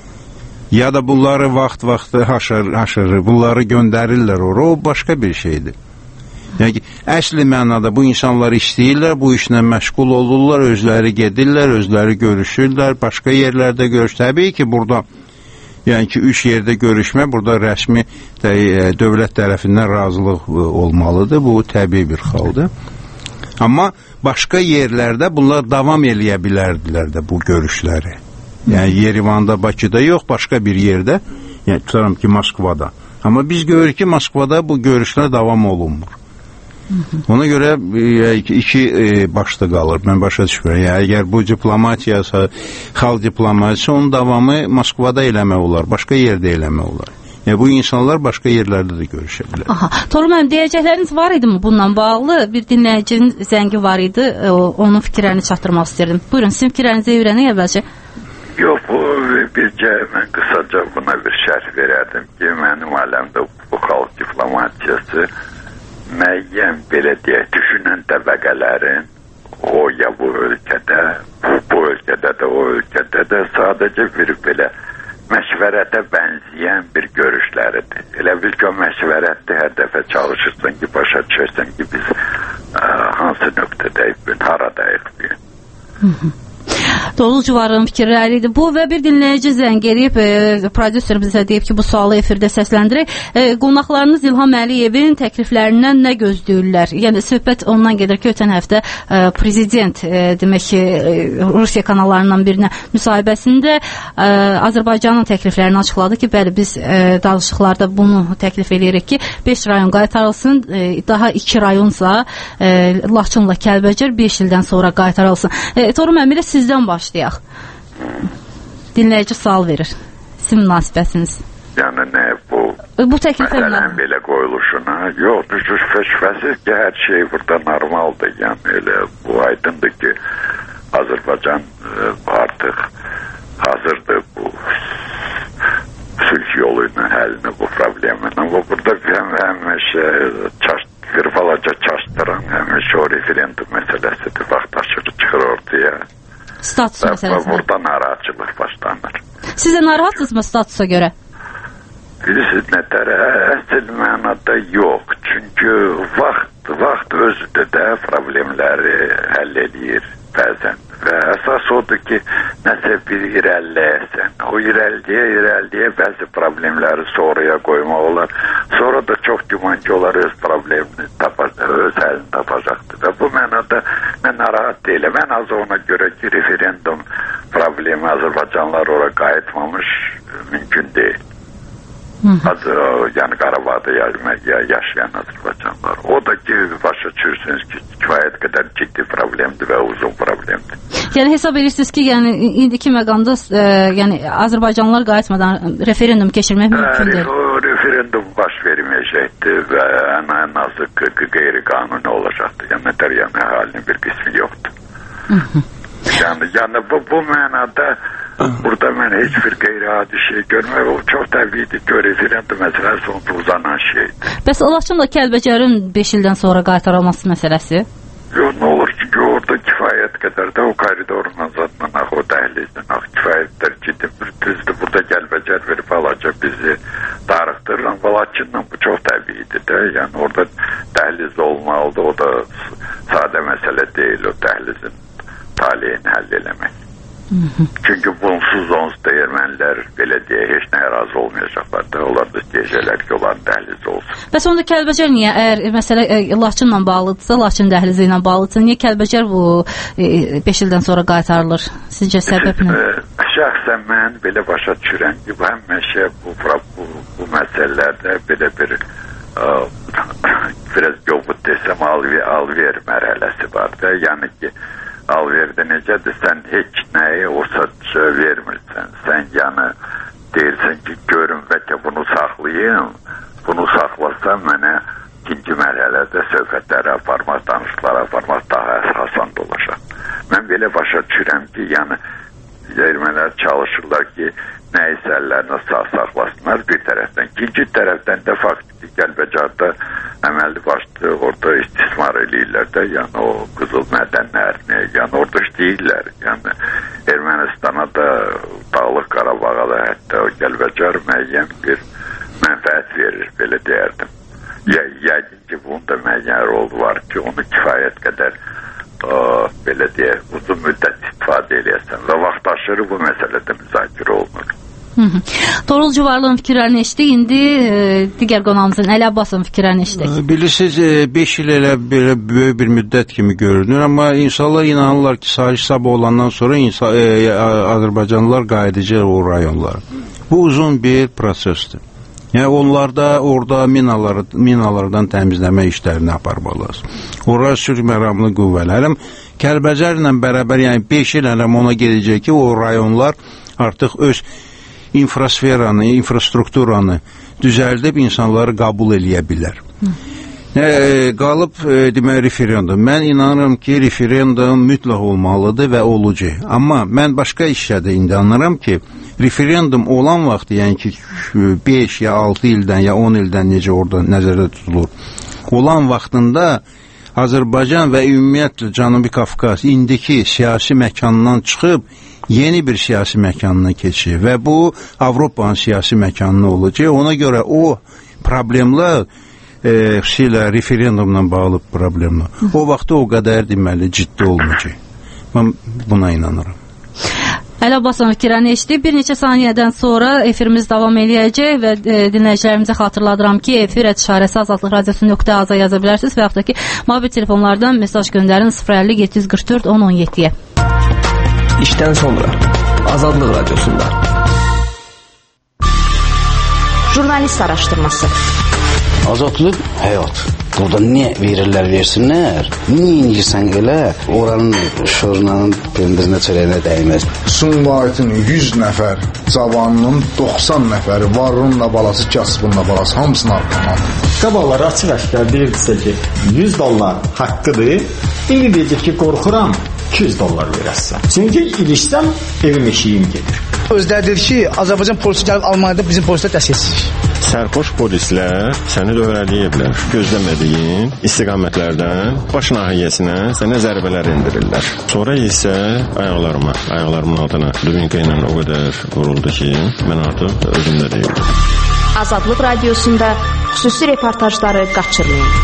Ya da bunları vaxt-vaxtı haşır, haşırır, bunları göndərirlər ora, o başqa bir şeydir. Yəni ki, əsli mənada bu insanlar istəyirlər, bu işlə məşğul olurlar, özləri gedirlər, özləri görüşürlər, başqa yerlərdə görüş. Təbii ki, burada yəni ki, üç yerdə görüşmə, burada rəsmi də, e, dövlət tərəfindən razılıq e, olmalıdır. Bu təbii bir haldır. Amma başqa yerlərdə bunlar davam eləyə bilərdilər də bu görüşləri. Yəni Yerevanda, Bakıda yox, başqa bir yerdə, yəni tutaram ki, Moskvada. Amma biz görürük ki, Moskvada bu görüşlər davam olunmur. Ona görə e, iki e, başda qalır, mən başa düşmürəm. Yəni, əgər bu diplomatiyası, xalq diplomatiyası, onun davamı Moskvada eləmək olar, başqa yerdə eləmək olar. Yəni, bu insanlar başqa yerlərdə də görüşə bilər. Aha, Toru mənim, deyəcəkləriniz var idi mi bununla bağlı? Bir dinləyicinin zəngi var idi, onun fikirlərini çatdırmaq istəyirdim. Buyurun, sizin fikirlərinizi öyrənək əvvəlcə. Yox, bu bircə mən qısaca buna bir şərh verərdim ki, mənim aləmdə bu xalq diplomatiyası müəyyən, belə deyək, düşünən təbəqələrin o ya bu ölkədə, bu, bu ölkədə də, o ölkədə də sadəcə bir belə məşvərətə bənzəyən bir görüşləridir. Elə bil ki, o məşvərətdə hər dəfə çalışırsan ki, başa düşərsən ki, biz ə, hansı nöqtədəyik, haradayıq. Toğrul Civarın fikirləri idi bu və bir dinləyici zəng eləyib, e, prodüser bizə deyib ki, bu sualı efirdə səsləndirək. E, qonaqlarınız İlham Əliyevin təkliflərindən nə gözləyirlər? Yəni söhbət ondan gedir ki, ötən həftə e, prezident e, demək ki, e, Rusiya kanallarından birinə müsahibəsində e, Azərbaycanın təkliflərini açıqladı ki, bəli biz e, danışıqlarda bunu təklif edirik ki, beş rayon qaytarılsın, e, daha iki rayonsa e, Laçınla Kəlbəcər beş ildən sonra qaytarılsın. E, Toğrul müəllim, elə sizdən başlayaq. Dinləyici sual verir. Sizin münasibətiniz. Yəni nə bu? Bu təklifə məsələn belə qoyuluşuna, yox, şübhəsiz ki, hər şey burada normaldır. Yəni elə bu aydındır ki, Azərbaycan artıq hazırdır bu sülh yolu ilə həllini bu problemin. Amma burada həm həmişə bir balaca çaşdıran həmişə o referendum məsələsidir. Vaxtaşırı çıxır ortaya. Status məsələsi. Burada narahatçılıq başlanır. Siz də narahatsınızmı statusa görə? Bilirsiniz nətər, əsl mənada yox. Çünki vaxt, vaxt özü də problemləri həll edir bəzən. Və əsas odur ki, nəsə bir irəliləyəsən. O irəliyə, irəliyə bəzi problemləri sonraya qoymaq olar. Sonra da çox güman ki, onlar öz problemini tapacaq, öz əlini tapacaqdır. Və bu mənada mən narahat deyiləm. Mən az ona görə ki, referendum problemi Azərbaycanlar ora qayıtmamış mümkün deyil. Az, yəni Qarabağda yaşayan Azərbaycanlar. O da ki, başa düşürsünüz ki, kifayət qədər ciddi problemdir və uzun problemdir. Yəni hesab edirsiniz ki, yəni indiki məqamda e, yəni Azərbaycanlılar qayıtmadan referendum keçirmək mümkündür. O referendum baş verməyəcəkdir və ən, ən azı qeyri-qanuni olacaqdır. Yəni nətər, yəni əhalinin bir qismi yoxdur. yəni, yəni bu, bu mənada burada mən heç bir qeyri-adi şey görmürəm. O çox təbiidir ki, referendum məsələsi onu uzanan şeydir. Bəs Laçınla Kəlbəcərin beş ildən sonra qaytarılması məsələsi? Yox, nə olur ki, orada kifayət qədər də o koridorun azadından ax, o dəhlizdən ax, kifayətdir ki, düzdür, burada Kəlbəcər verib alaca bizi darıqdırır, amma Laçınla bu çox təbiidir də, yəni orada dəhliz olmalıdır, o da sadə məsələ deyil, o dəhlizin taleyini həll eləmək. Çünki bunsuz onsuz da ermənilər belə deyə heç nəyə razı olmayacaqlar da. Onlar da deyəcəklər ki, onların dəhlizi olsun. Bəs onda Kəlbəcər niyə? Əgər məsələ e, Laçınla bağlıdırsa, Laçın dəhlizi ilə bağlıdırsa, niyə Kəlbəcər bu beş e, ildən sonra qaytarılır? Sizcə səbəb nə? E, şəxsən mən belə başa düşürəm ki, bu həmişə bu, bu, bu məsələlərdə belə bir e, biraz yobud desəm al-ver mərhələsi var da. Yəni ki, al-verdə necədir, sən heç nəyi o satışa vermirsən. Sən yəni deyirsən ki, görün və ki, bunu saxlayayım, bunu saxlasam mənə ikinci mərhələdə söhbətləri aparmaq, danışıqları aparmaq daha asan olacaq. Mən belə başa düşürəm ki, yəni ermənilər çalışırlar ki, nə isə əllərinə sağ saxlasınlar bir tərəfdən. İkinci tərəfdən də faktiki Kəlbəcərdə əməlli başlı orada istismar eləyirlər də, yəni o qızıl mədənlərini, yəni orada işləyirlər. Yəni Ermənistana da, Dağlıq Qarabağa da hətta o Kəlbəcər müəyyən bir mənfəət verir, belə deyərdim. Yəqin ki, bunun da müəyyən rolu var ki, onu kifayət qədər ə, belə deyək, uzun müddət istifadə eləyəsən və vaxtaşırı bu məsələdə müzakirə olunur. Toğrul Civarlının fikirlərini eşitdik. İndi e, digər qonağımızın Əli Abbasovun fikirlərini eşitdik. Bilirsiniz, beş il elə belə böyük bir müddət kimi görünür, amma insanlar inanırlar ki, sahil sabah olandan sonra insan, e, Azərbaycanlılar qayıdacaq o rayonlar. Bu uzun bir prosesdir. Yəni onlarda orada minalar, minalardan təmizləmə işlərini aparmalıdır. Orada sülh məramlı qüvvələrim Kəlbəcərlə bərabər, yəni beş il hələm ona gedəcək ki, o rayonlar artıq öz infrasferanı, infrastrukturanı düzəldib insanları qəbul eləyə bilər. E, qalıb e, demək referendum. Mən inanıram ki, referendum mütləq olmalıdır və olacaq. Amma mən başqa işdə indi anlarım ki, referendum olan vaxt, yəni ki, beş ya altı ildən ya on ildən necə orada nəzərdə tutulur, olan vaxtında Azərbaycan və ümumiyyətlə Cənubi Qafqaz indiki siyasi məkandan çıxıb yeni bir siyasi məkanına keçir və bu Avropanın siyasi məkanına olacaq. Ona görə o problemlər e, xüsusilə referendumla bağlı problemlər o vaxtda o qədər deməli ciddi olmayacaq. Mən buna inanıram. Əli Abbasovun fikirlərini eşitdik. Bir neçə saniyədən sonra efirimiz davam eləyəcək və e, dinləyicilərimizə xatırladıram ki, efir işarəsi azadlıq radiosu nöqtə az-a yaza bilərsiniz və yaxud da ki, mobil telefonlardan mesaj göndərin sıfır əlli yeddi yüz qırx dörd on on yeddiyə. İşdən sonra Azadlıq radiosunda. Jurnalist araşdırması. Azadlıq həyat. Burada nə verirlər versinlər, nə inirsən elə, oranın şorunanın pendirinə çörəyinə dəyməz. Sumqayıtın yüz nəfər cavanının doxsan nəfəri varınla balası, kasbınla balası, hamısını arqaman. Qabaqlar açıq-aşkar deyirdisə ki, yüz dollar haqqıdır, indi deyəcək ki, qorxuram, iki yüz dollar verəsən. Çünki ilişsəm, evim eşiyim gedir. Özləri deyir ki, Azərbaycan polisi gəlib Almaniyada bizim polislər dəstəkçilik. Sərxoş polislər səni dövrələyiblər. Gözləmədiyin istiqamətlərdən baş nahiyəsinə sənə zərbələr endirirlər. Sonra isə ayaqlarıma, ayaqlarımın altına dubinka ilə o qədər vuruldu ki, mən artıq özümdə deyildim. Azadlıq radiosunda xüsusi reportajları qaçırmayın.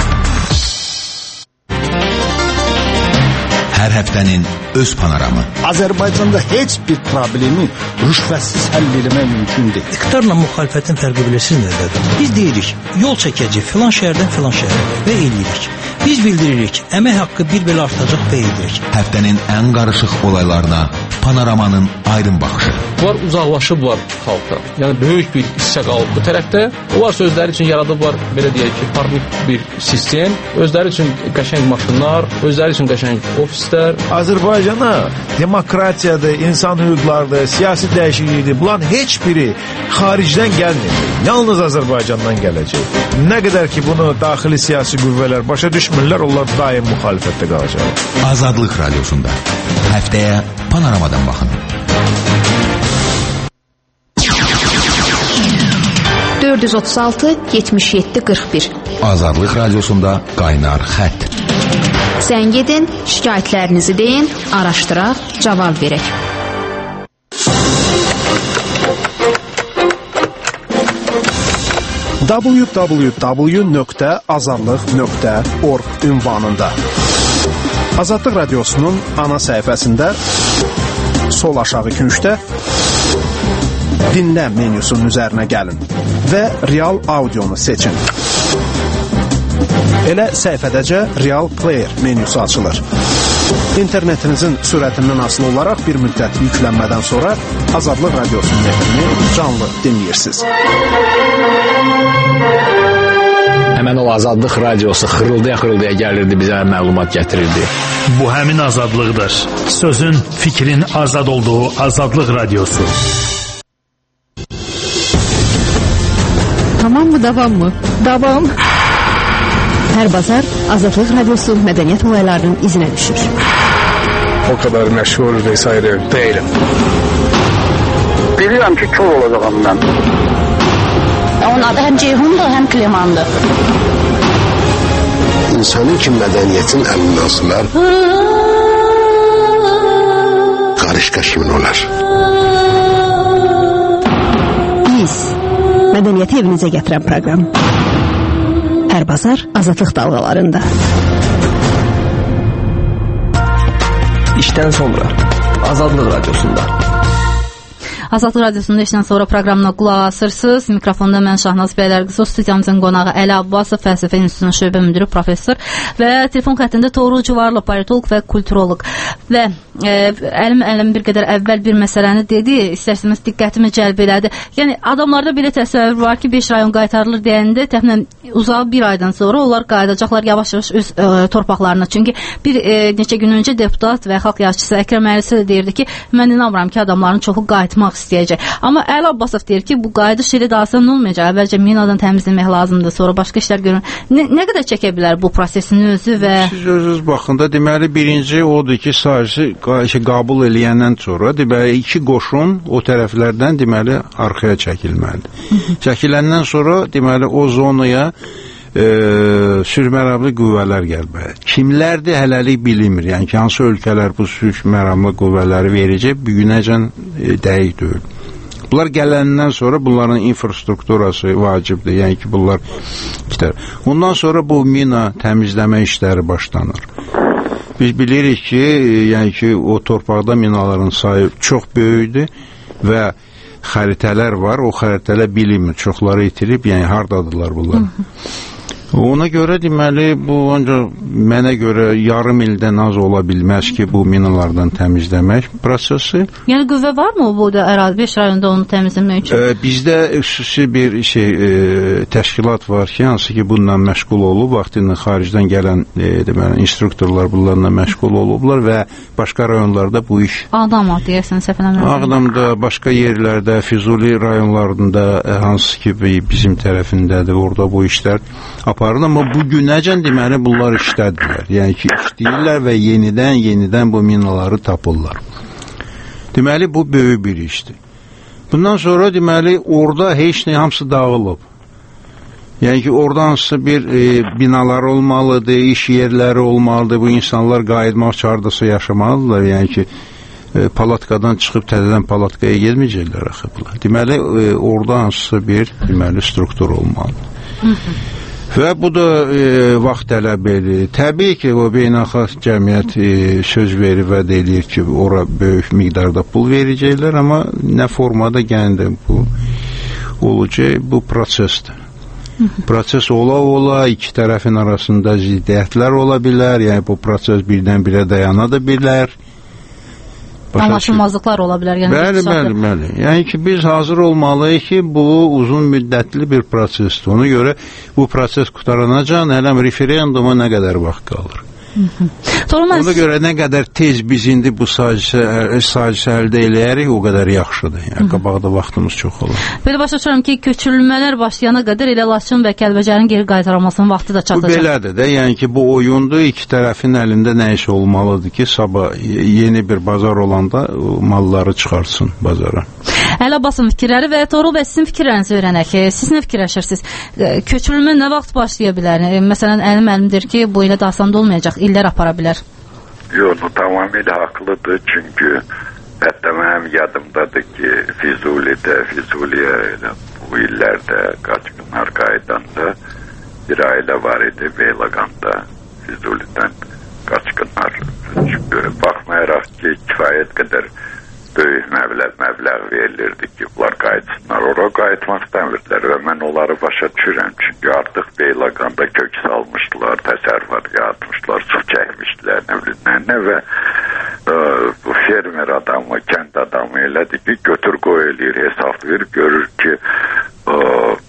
Hər həftənin öz panoramı. Azərbaycanda heç bir problemi rüşvətsiz həll etmək mümkün deyil. İqtidarla müxalifətin fərqi bilirsiniz nədir? Biz deyirik, yol çəkəcək filan şəhərdən filan şəhərə və eləyirik. Biz bildiririk, əmək haqqı bir belə artacaq və edirik. Həftənin ən qarışıq olaylarına panoramanın aydın baxışı. Bunlar uzaqlaşıblar xalqdan. Yəni böyük bir hissə qalıb bu tərəfdə. Onlar sözləri üçün yaradıblar, belə deyək ki, parlament bir sistem. Özləri üçün qəşəng maşınlar, özləri üçün qəşəng ofislər. Azərbaycana demokratiyadır, insan hüquqlarıdır, siyasi dəyişiklikdir. Bunların heç biri xaricdən gəlmir. Yalnız Azərbaycandan gələcək. Nə qədər ki bunu daxili siyasi qüvvələr başa düşmürlər, onlar daim müxalifətdə qalacaq. Azadlıq radiosunda həftəyə panoramadan baxın. dörd yüz otuz altı yetmiş yeddi qırx bir Azadlıq radiosunda qaynar xətt. Zəng edin, şikayətlərinizi deyin, araşdıraq, cavab verək. w w w nöqtə azadlıq nöqtə org ünvanında. Azadlıq radiosunun ana səhifəsində sol aşağı küncdə dinlə menyusunun üzərinə gəlin və real audionu seçin. Elə səhifədəcə Real Player menyusu açılır. İnternetinizin sürətindən asılı olaraq bir müddət yüklənmədən sonra Azadlıq radiosunun efini canlı dinləyirsiniz. Həmən o Azadlıq radiosu xırıldaya-xırıldaya gəlirdi, bizə məlumat gətirirdi. Bu həmin azadlıqdır. Sözün, fikrin azad olduğu Azadlıq radiosu. Tamam mı, davam mı? Davam. Hər bazar Azadlıq radiosu mədəniyyət olaylarının izinə düşür. O kadar məşhur vesaire değilim. Bilirəm ki, kör olacağım mən. Onun adı həm Ceyhundur, həm Klemandır. İnsanın ki mədəniyyətin əlindən asılar, qarışqa kimin olar? Biz, mədəniyyəti evinizə gətirən proqram. Hər bazar Azadlıq dalğalarında. İşdən sonra Azadlıq radiosunda. Azadlıq radiosunda işdən sonra proqramına qulaq asırsınız. Mikrofonda mən Şahnaz Bəylərqızı, studiyamızın qonağı Əli Abbasov, Fəlsəfə İnstitutunun şöbə müdiri, professor və telefon xəttində Toğrul Cüvarlı, politolog və kulturoloq. Və e, əlim əlim bir qədər əvvəl bir məsələni dedi, istərsiniz diqqətimi cəlb elədi. Yəni adamlarda belə təsəvvür var ki, beş rayon qaytarılır deyəndə təxminən uzağı bir aydan sonra onlar qayıdacaqlar yavaş-yavaş öz e, torpaqlarına. Çünki bir e, neçə gün öncə deputat və xalq yazıçısı Əkrəm Əlisi də deyirdi ki, mən inanmıram ki, adamların çoxu qayıtmaq istəyəcək. Amma Əli Abbasov deyir ki, bu qayıdış elə də asan olmayacaq. Əvvəlcə minadan təmizləmək lazımdır, sonra başqa işlər görün. Nə, nə qədər çəkə bilər bu prosesin özü və... Siz özünüz baxında, deməli, birinci odur ki, sahəsi qəbul eləyəndən sonra, deməli, iki qoşun o tərəflərdən, deməli, arxaya çəkilməlidir. Çəkiləndən sonra, deməli, o zonaya e, sürmərablı qüvvələr gəlməlidir. Kimlərdir hələlik bilinmir. Yəni ki, hansı ölkələr bu sürmərablı qüvvələri verəcək, bugünəcən e, dəqiq deyil. Bunlar gələndən sonra bunların infrastrukturası vacibdir. Yəni ki, bunlar gider. Ondan sonra bu mina təmizləmə işləri başlanır. Biz bilirik ki, yəni ki, o torpaqda minaların sayı çox böyükdür və xəritələr var, o xəritələr bilinmir, çoxları itirib, yəni hardadırlar bunlar. Ona görə deməli, bu ancaq mənə görə yarım ildən az ola bilməz ki, bu minalardan təmizləmək prosesi. Yəni qüvvə varmı bu da ərazi beş rayonda onu təmizləmək üçün? E, bizdə xüsusi bir şey e, təşkilat var ki, hansı ki bununla məşğul olub, vaxtında xaricdən gələn e, deməli, instruktorlar bunlarla məşğul olublar və başqa rayonlarda bu iş. Ağdam deyəsən, səfələmə. Ağdamda, başqa yerlərdə, Füzuli rayonlarında e, hansı ki bizim tərəfindədir, orada bu işlər aparılır, amma bu günəcən deməli bunlar işlədilər. Yəni ki, işləyirlər və yenidən, yenidən bu minaları tapırlar. Deməli, bu böyük bir işdir. Bundan sonra deməli, orada heç nə hamısı dağılıb. Yəni ki, orada hansısa bir e, binalar olmalıdır, iş yerləri olmalıdır, bu insanlar qayıtmaq çardası yaşamalıdırlar. Yəni ki, e, palatkadan çıxıb təzədən palatkaya gelməyəcəklər axı bunlar. Deməli, e, orada hansısa bir deməli, struktur olmalıdır. Və bu da e, vaxt tələb edir. Təbii ki, o beynəlxalq cəmiyyət e, söz verir və deyir ki, ora böyük miqdarda pul verəcəklər, amma nə formada gəndə bu olacaq, bu prosesdir. Proses ola-ola, iki tərəfin arasında ziddiyyətlər ola bilər, yəni bu proses birdən-birə dayana da bilər. Anlaşılmazlıqlar ola bilər. Yəni bəli, bəli, bəli. Yəni ki, biz hazır olmalıyıq ki, bu uzun müddətli bir prosesdir. Ona görə bu proses qutaranacaq, hələm referenduma nə qədər vaxt qalır. Ona görə nə qədər tez biz indi bu sahəsi əldə eləyərik, o qədər yaxşıdır. Yəni, qabaqda vaxtımız çox olur. Belə başa düşürəm ki, köçürülmələr başlayana qədər elə Laçın və Kəlbəcərin geri qaytarılmasının vaxtı da çatacaq. Bu belədir də, yəni ki, bu oyundur, iki tərəfin əlində nə iş olmalıdır ki, sabah yeni bir bazar olanda malları çıxartsın bazara. Əli Abbasın fikirləri və Toğrul bəy, sizin fikirlərinizi öyrənək. Siz nə fikirləşirsiniz? Köçürülmə nə vaxt başlaya bilər? Məsələn, əlim əlimdir ki, bu ilə də asan da olmayacaq, illər apara bilər. Yox, tamamilə haqlıdır, çünki hətta mənim yadımdadır ki, Füzulidə, Füzuliyə bu illərdə qaçqınlar qaydanda bir ailə var idi, Beyləqanda, Füzulidən qaçqınlar. Baxmayaraq ki, kifayət qədər böyük məbləğ, məbləğ verilirdi ki, bunlar qayıtsınlar. Ora qayıtmaq istəmirdilər və mən onları başa düşürəm. Çünki artıq Beyləqanda kök salmışdılar, təsərrüfat yaratmışdılar, su çəkmişdilər, nə bilmən nə və e, bu fermer adamı, kənd adamı elədir ki, götür qoy eləyir, hesablayır, görür ki, e,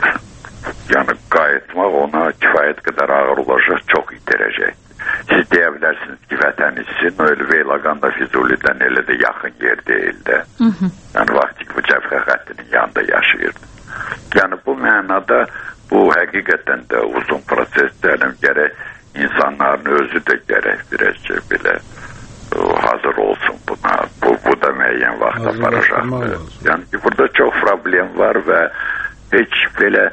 yəni qayıtmaq ona kifayət qədər ağır olacaq, çox itirəcək. Siz deyə bilərsiniz ki, vətən sizin öyle Beyləqanda Füzulidən elə də yaxın yer deyildi. Yəni, vaxt ki, bu cəbhə xəttinin yanında yaşayırdı. Yəni, bu mənada bu həqiqətən də uzun prosesdir. Gərək insanların özü də gərək birəcə belə hazır olsun buna. Bu, bu da müəyyən vaxt aparacaqdır. Yəni ki, burada çox problem var və heç belə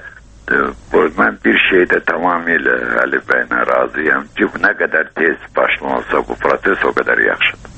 mən bir şeydə tamamilə Əli bəylə razıyam ki, nə qədər tez başlansa bu proses o qədər yaxşıdır.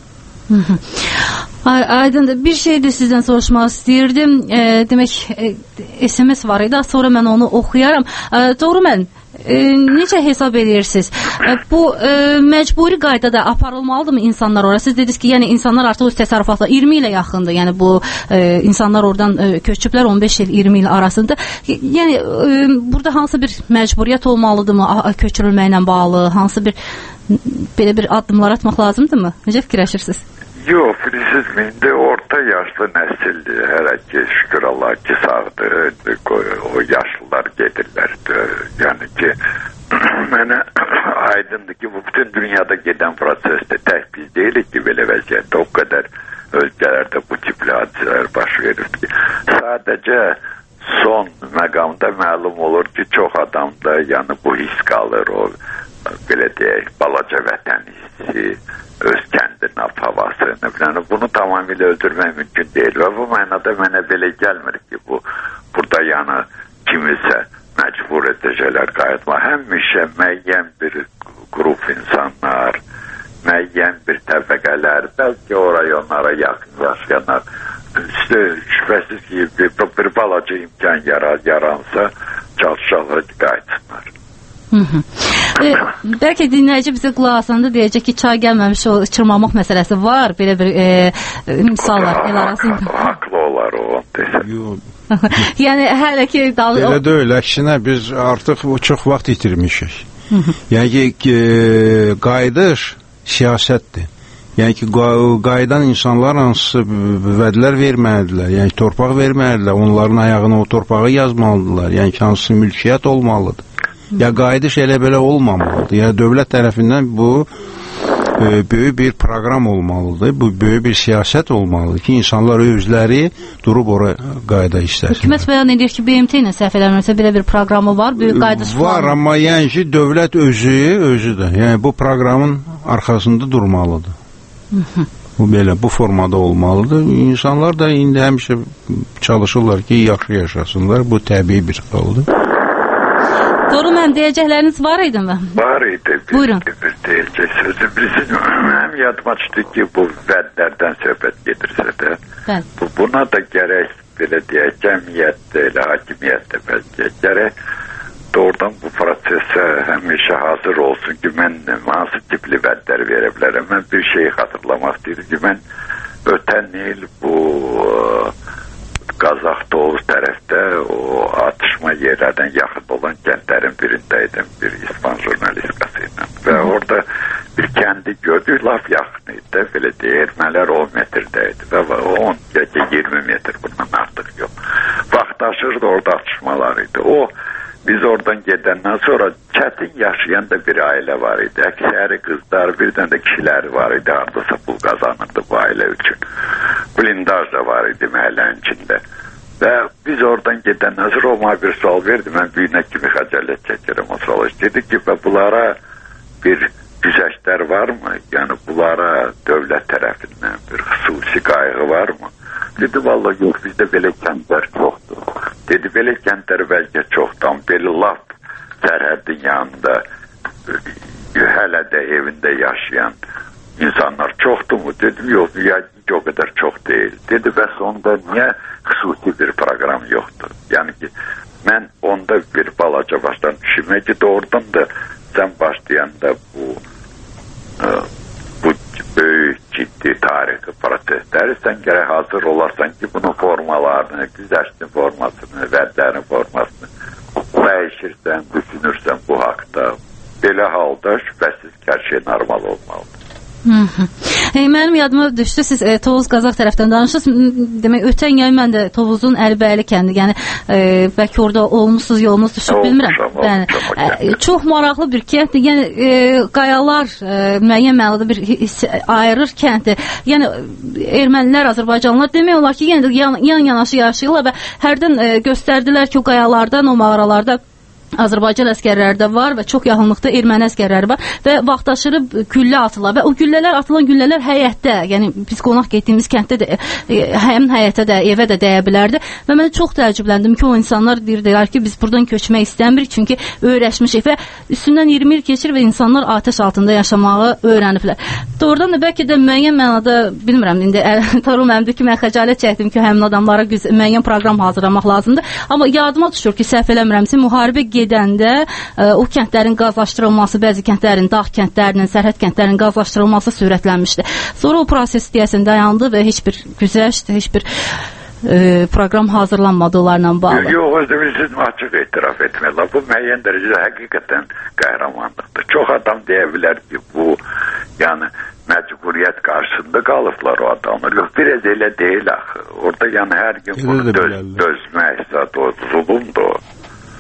Aydındır. Bir şey də sizdən soruşmaq istəyirdim. E, demək, e, S M S var idi, sonra mən onu oxuyaram. E, doğru mən, e, necə hesab edirsiniz? E, bu e, məcburi qaydada aparılmalıdırmı insanlar oraya? Siz dediniz ki, yəni insanlar artıq öz təsərrüfatla iyirmi ilə yaxındır. Yəni bu e, insanlar oradan e, köçüblər on beş il iyirmi il arasında. Yəni e, burada hansı bir məcburiyyət olmalıdırmı köçürülməklə bağlı? Hansı bir belə bir addımlar atmaq lazımdırmı? Necə fikirləşirsiniz? Yox, bilirsiniz, indi orta yaşlı nəsildir, hələ ki, şükür Allah ki, sağdır, o yaşlılar gedirlər. Yəni ki, mənə aydındır ki, bu bütün dünyada gedən prosesdə tək biz deyilik ki, belə vəziyyətdə o qədər ölkələrdə bu tipli hadisələr baş verir ki, sadəcə son məqamda məlum olur ki, çox adamda yəni bu his qalır, o belə deyək, balaca vətən hissi, öz kəndinin havası, nə bilən, bunu tamamilə öldürmək mümkün deyil və bu mənada mənə belə gəlmir ki, bu burada yəni kimisə məcbur edəcəklər qayıtma. Həmişə müəyyən bir qrup insanlar, müəyyən bir təbəqələr, bəlkə o rayonlara yaxın yaşayanlar, işte şübhəsiz ki, bir, bir balaca imkan yarar, yaransa çalışacaqlar ki, qayıtsınlar. Hı hı. E, bəlkə dinləyici bizə qulaq asanda deyəcək ki, çay gəlməmiş o çırmamaq məsələsi var. Belə bir e, misallar el arasında. Haqlı olar o. Yəni hələ ki dal Elə deyil, əksinə biz artıq çox vaxt itirmişik. Yəni ki, e, qayıdış siyasətdir. Yəni ki, qayıdan insanlar hansı vədlər verməlidirlər, yəni ki, torpaq verməlidirlər, onların ayağına o torpağı yazmalıdırlar, yəni ki, hansı mülkiyyət olmalıdır. Ya qayıdış elə belə olmamalıdır. Yəni dövlət tərəfindən bu e, böyük bir proqram olmalıdır, bu böyük bir siyasət olmalıdır ki, insanlar özləri durub ora qayıda istəsin. Hökumət bəyan edir ki, B M T ilə səhv eləmirəmsə belə bir proqramı var, böyük qayıdış var. Var, amma yəni ki, dövlət özü, özü də, yəni bu proqramın arxasında durmalıdır. Bu belə, bu formada olmalıdır. İnsanlar da indi həmişə çalışırlar ki, yaxşı yaşasınlar. Bu təbii bir haldır. Doğru, mənim deyəcəkləriniz var idi mi? Var idi. Bir, Buyurun. Bir deyəcək sözü. Bizim mənim yadıma çıxdı ki, bu vədlərdən söhbət gedirsə də, bu, buna da gərək, belə deyək, cəmiyyətdə, elə hakimiyyətdə bəlkə gərək doğrudan bu prosesə həmişə hazır olsun ki, mən hansı tipli vədlər verə bilərəm. Mən bir şeyi xatırlamaq istəyirəm ki, mən ötən il bu Qazax Tovuz tərəfdə o atışma yerlərdən yaxın olan kəndlərin birindəydim, bir İspan jurnalistkası ilə. Və orada bir kəndi gördük, laf yaxın idi, belə deyək, ermənilər on metrdəydi və on, iyirmi metr bundan artıq yox. Vaxtaşırdı orada atışmalar idi. O, biz oradan gedəndən sonra çətin yaşayan da bir ailə var idi. Əksəri qızlar, birdən də kişilər var idi. Hardasa pul qazanırdı bu ailə üçün. Blindaj da var idi məhəllənin içində. Və biz oradan gedəndən sonra ona bir sual verdi. Mən büyünə kimi xəcələt çəkirəm o sual. Dedi ki, bunlara bir güzəştlər varmı? Yəni bunlara dövlət tərəfindən bir xüsusi qayğı varmı? Dedi, vallahi yox, bizdə belə kəndlər çoxdur. Dedi, belə kəndlər bəlkə çoxdan, belə laf sərhəddin yanında hələ də evində yaşayan insanlar çoxdur mu? Dedim, yox, yəqin o qədər çox deyil. Dedi, bəs onda niyə xüsusi bir proqram yoxdur? Yəni ki, mən onda bir balaca başdan düşünmək ki, doğrudan da sən başlayanda bu bu böyük ciddi tarixi prosesləri sən gərək hazır olarsan ki, bunun formalarını, güzəştin formasını, vədlərin formasını dəyişirsən, düşünürsən bu haqda. Belə halda şübhəsiz ki, hər şey normal olmalıdır. E, mənim yadıma düşdü, siz e, Tovuz Qazax tərəfdən danışırsınız. Demək, ötən yay mən də Tovuzun Əlibəyli kəndi, yəni e, bəlkə orada olmuşsuz, yolunuz düşüb, bilmirəm. Yəni, e, çox maraqlı bir kənddir. Yəni e, qayalar e, müəyyən mənada bir his, ayırır kəndi. Yəni ermənilər, Azərbaycanlılar demək olar ki, yəni yan, yan yanaşı yaşayırlar və hərdən e, göstərdilər ki, o qayalardan, o mağaralarda Azərbaycan əskərləri də var və çox yaxınlıqda erməni əskərləri var və vaxtaşırı güllə atırlar və o güllələr, atılan güllələr həyətdə, yəni biz qonaq getdiyimiz kənddə də həmin həyətə də, evə də dəyə bilərdi və mən çox təəccübləndim ki, o insanlar deyirdilər ki, biz buradan köçmək istəmirik, çünki öyrəşmişik və üstündən iyirmi il keçir və insanlar atəş altında yaşamağı öyrəniblər. Doğrudan da bəlkə də müəyyən mənada, bilmirəm, indi Torum əmdir ki, mən xəcalət çəkdim ki, həmin adamlara müəyyən proqram hazırlamaq lazımdır, amma yadıma düşür ki, səhv eləmirəmsə, müharibə gedəndə ə, o kəndlərin qazlaşdırılması, bəzi kəndlərin, dağ kəndlərinin, sərhəd kəndlərinin qazlaşdırılması sürətlənmişdi. Sonra o proses deyəsən dayandı və heç bir güzəşt, heç bir ə, proqram hazırlanmadı onlarla bağlı. Yox, özümüzün açıq etiraf etməlidir. Bu müəyyən dərəcədə həqiqətən qəhrəmanlıqdır. Çox adam deyə bilər ki, bu, yəni məcburiyyət qarşısında qalıblar o adamlar. Yox, biraz elə deyil axı. Orada yəni hər gün bunu döz, dözmək, o zulumdur o.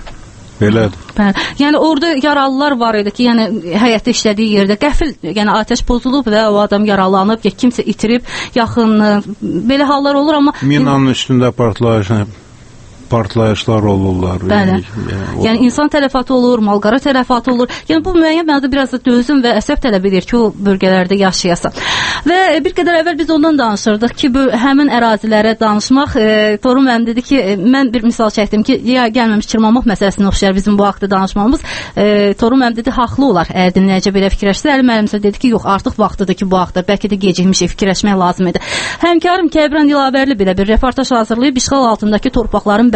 Belədir. Bəli. Yəni orada yaralılar var idi ki, yəni həyətdə işlədiyi yerdə qəfil, yəni atəş pozulub və o adam yaralanıb, ya kimsə itirib, yaxın belə hallar olur, amma minanın üstündə partlayış partlayışlar olurlar. Bəli. Yəni, yəni insan tələfatı olur, malqara tələfatı olur. Yəni bu müəyyən mənada biraz da dözüm və əsəb tələb edir ki, o bölgələrdə yaşayasan. Və bir qədər əvvəl biz ondan danışırdıq ki, bu həmin ərazilərə danışmaq, e, Torum müəllim dedi ki, e, mən bir misal çəkdim ki, ya gəlməmiş çırmamaq məsələsinə oxşar bizim bu haqda danışmamız. E, Torum müəllim dedi, haqlı olar. Əgər dinləyicə belə fikirləşsə, Əli müəllimsə dedi ki, yox, artıq vaxtıdır ki, bu haqda bəlkə də gecikmişik, fikirləşmək lazım idi. Həmkarım Kəbran Dilavərli belə bir reportaj hazırlayıb, işğal altındakı torpaqların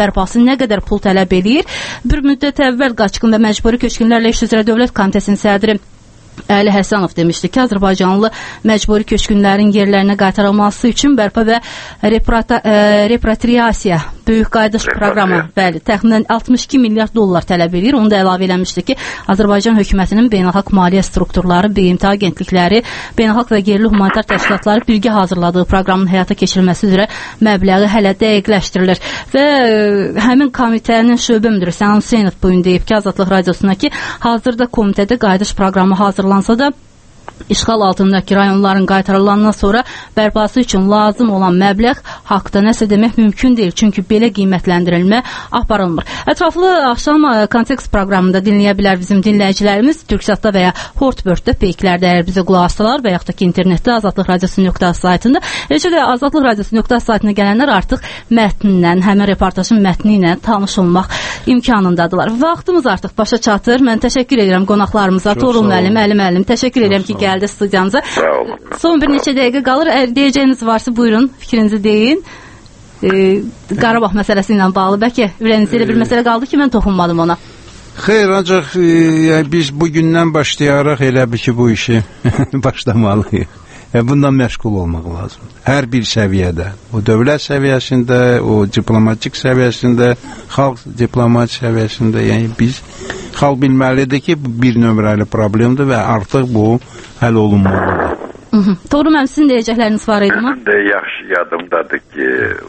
bərpası nə qədər pul tələb eləyir? Bir müddət əvvəl Qaçqın və Məcburi Köçkünlərlə İş üzrə Dövlət Komitəsinin sədri Əli Həsənov demişdi ki, Azərbaycanlı məcburi köçkünlərin yerlərinə qaytarılması üçün bərpa və reprata, e, repatriasiya böyük qayıdış proqramı, bəli, təxminən altmış iki milyard dollar tələb edir. Onu da əlavə eləmişdi ki, Azərbaycan hökumətinin beynəlxalq maliyyə strukturları, B M T agentlikləri, beynəlxalq və yerli humanitar təşkilatları birgə hazırladığı proqramın həyata keçirilməsi üzrə məbləği hələ dəqiqləşdirilir. Və e, həmin komitənin şöbə müdiri Sənan Hüseynov bu gün deyib ki, Azadlıq Radiosuna ki, hazırda komitədə qayıdış proqramı hazırlansa da İşğal altındakı rayonların qaytarılandan sonra bərpası üçün lazım olan məbləğ haqda nəsə demək mümkün deyil. Çünki belə qiymətləndirilmə aparılmır. Ətraflı axşam kontekst proqramında dinləyə bilər bizim dinləyicilərimiz. Türksatda və ya Hortbörddə, peyklərdə əgər bizə qulaq assalar və yaxud da ki, internetdə azadlıq radiosu nöqtə az saytında. Eləcə də azadlıq radiosu nöqtə az saytına gələnlər artıq mətnindən, həmin reportajın mətni ilə tanış olmaq imkanındadılar. Vaxtımız artıq başa çatır. Mən təşəkkür edirəm qonaqlarımıza. Torun müəllim, Əli müəllim, təşəkkür edirəm ki, gəldi studiyamıza. Son bir neçə dəqiqə qalır. Əgər deyəcəyiniz varsa buyurun, fikrinizi deyin. Ee, Qarabağ məsələsi ilə bağlı. Bəlkə ürəyinizdə elə bir məsələ qaldı ki, mən toxunmadım ona. Xeyr, ancaq e, yəni biz bugündən başlayaraq elə bir ki, bu işi başlamalıyıq. E, bundan məşğul olmaq lazım. Hər bir səviyyədə. O dövlət səviyyəsində, o diplomatik səviyyəsində, xalq diplomat səviyyəsində, yəni biz xalq bilməlidir ki, bu bir nömrəli problemdir və artıq bu həll olunmalıdır. Doğru, mənim sizin deyəcəkləriniz var idi mi? Mənim də yaxşı yadımdadır ki,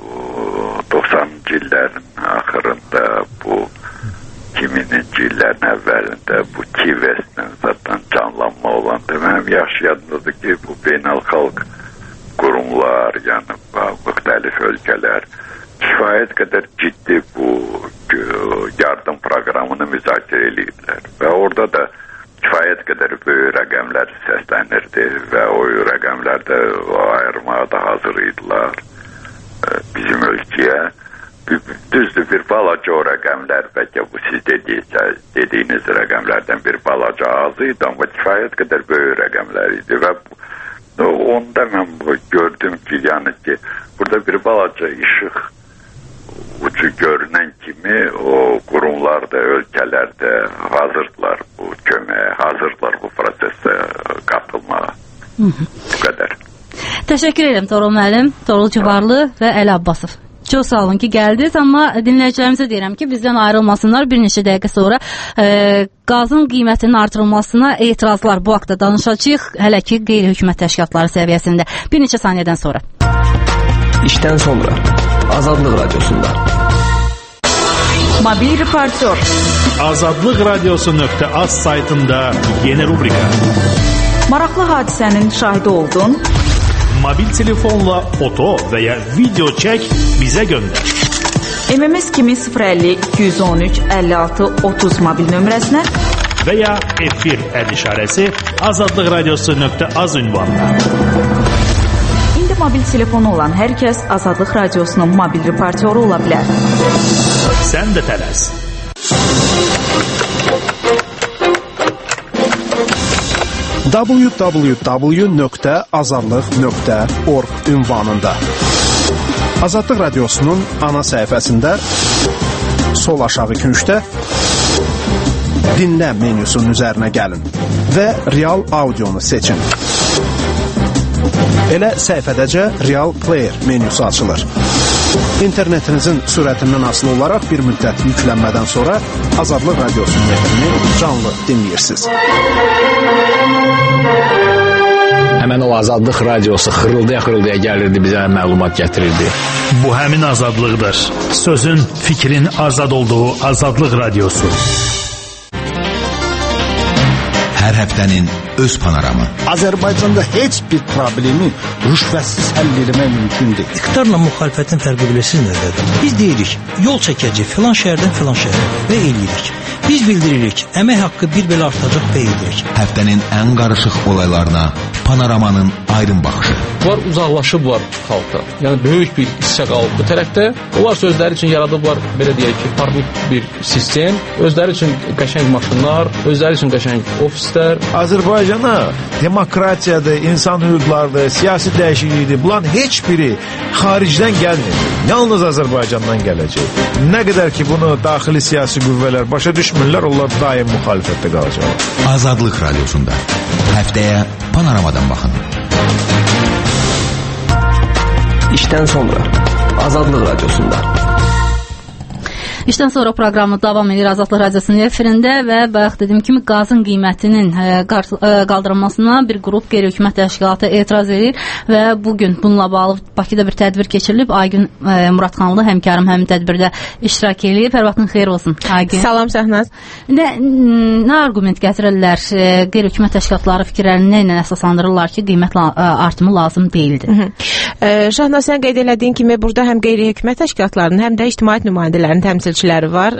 doxsanıncı illərin axırında, bu iki minci illərin əvvəlində bu Kives'dən zaten canlanma olanda, mənim yaxşı yadımdadır ki, bu beynəlxalq qurumlar, yəni müxtəlif ölkələr kifayət qədər ciddi bu yardım proqramını müzakirə edirlər və orada da kifayət qədər böyük rəqəmlər səslənirdi və o rəqəmlərdə ayırmağa da hazır idilər bizim ölkəyə. Düzdür, bir balaca o rəqəmlər, bəlkə bu siz dediyiniz rəqəmlərdən bir balaca az idi, amma kifayət qədər böyük rəqəmlər idi və onda mən gördüm ki, yəni ki, burada bir balaca işıq ucu görünən kimi o qurumlarda, ölkələrdə hazırdılar bu köməyə, hazırdılar bu prosesə qatılmağa. Bu qədər. Təşəkkür edirəm Torul müəllim, Torul Civarlı və Əli Abbasov. Çox sağ olun ki, gəldiniz, amma dinləyicilərimizə deyirəm ki, bizdən ayrılmasınlar. Bir neçə dəqiqə sonra e, qazın qiymətinin artırılmasına etirazlar bu haqda danışacağıq, hələ ki, qeyri-hökumət təşkilatları səviyyəsində. Bir neçə saniyədən sonra. İşdən sonra Azadlıq Radiosunda. Mobil reportör. Azadlıq Radiosu nöqtə az saytında yeni rubrika. Maraqlı hadisənin şahidi oldun. Mobil telefonla foto və ya video çək, bizə göndər. M M S kimi sıfır əlli iki yüz on üç əlli altı otuz mobil nömrəsinə və ya efir əd işarəsi Azadlıq Radiosu nöqtə az ünvanına. İndi mobil telefonu olan hər kəs Azadlıq Radiosunun mobil reportyoru ola bilər. Sən də tələs. w w w nöqtə azadlıq nöqtə org ünvanında. Azadlıq Radiosunun ana səhifəsində sol aşağı küncdə dinlə menyusunun üzərinə gəlin və real audionu seçin. Elə səhifədəcə Real Player menyusu açılır. İnternetinizin sürətindən asılı olaraq bir müddət yüklənmədən sonra Azadlıq Radiosunun efrini canlı dinləyirsiniz. Həmən o Azadlıq Radiosu xırıldaya-xırıldaya gəlirdi, bizə məlumat gətirirdi. Bu həmin azadlıqdır. Sözün, fikrin azad olduğu Azadlıq Radiosu. Hər həftənin öz panoramı. Azərbaycanda heç bir problemi rüşvətsiz həll etmək mümkün deyil. İqtidarla müxalifətin fərqi bilirsiniz nədir? Biz deyirik, yol çəkəcək filan şəhərdən filan şəhərə və eləyirik. Biz bildiririk, əmək haqqı bir belə artacaq və edirik. Həftənin ən qarışıq olaylarına panoramanın aydın baxışı. Var uzaqlaşıblar xalqdan. Yəni böyük bir hissə qalıb bu tərəfdə. Onlar özləri üçün yaradıblar, belə deyək ki, parnik bir sistem, özləri üçün qəşəng maşınlar, özləri üçün qəşəng ofislər. Azərbaycan Azərbaycana demokratiyadır, insan hüquqlarıdır, siyasi dəyişiklikdir. Bunların heç biri xaricdən gəlmir. Yalnız Azərbaycandan gələcək. Nə qədər ki bunu daxili siyasi qüvvələr başa düşmürlər, onlar daim müxalifətdə qalacaq. Azadlıq Radiosunda həftəyə Panoramadan baxın. İşdən sonra Azadlıq Radiosunda. İşdən sonra proqramı davam edir Azadlıq Radiosunun efirində və bayaq dediyim kimi qazın qiymətinin qaldırılmasına bir qrup qeyri-hökumət təşkilatı etiraz edir və bugün bununla bağlı Bakıda bir tədbir keçirilib. Aygün Muradxanlı həmkarım həmin tədbirdə iştirak edib. Hər vaxtın xeyir olsun Aygün. Salam Səhnaz. Nə, nə argument gətirirlər? Qeyri-hökumət təşkilatları fikirlərini nə ilə əsaslandırırlar ki, qiymət artımı lazım deyildi? Şahnaz, sən qeyd elədiyin kimi burada həm qeyri-hökumət təşkilatlarının, həm də ictimaiyyət nümayəndələrinin təmsilçiləri var.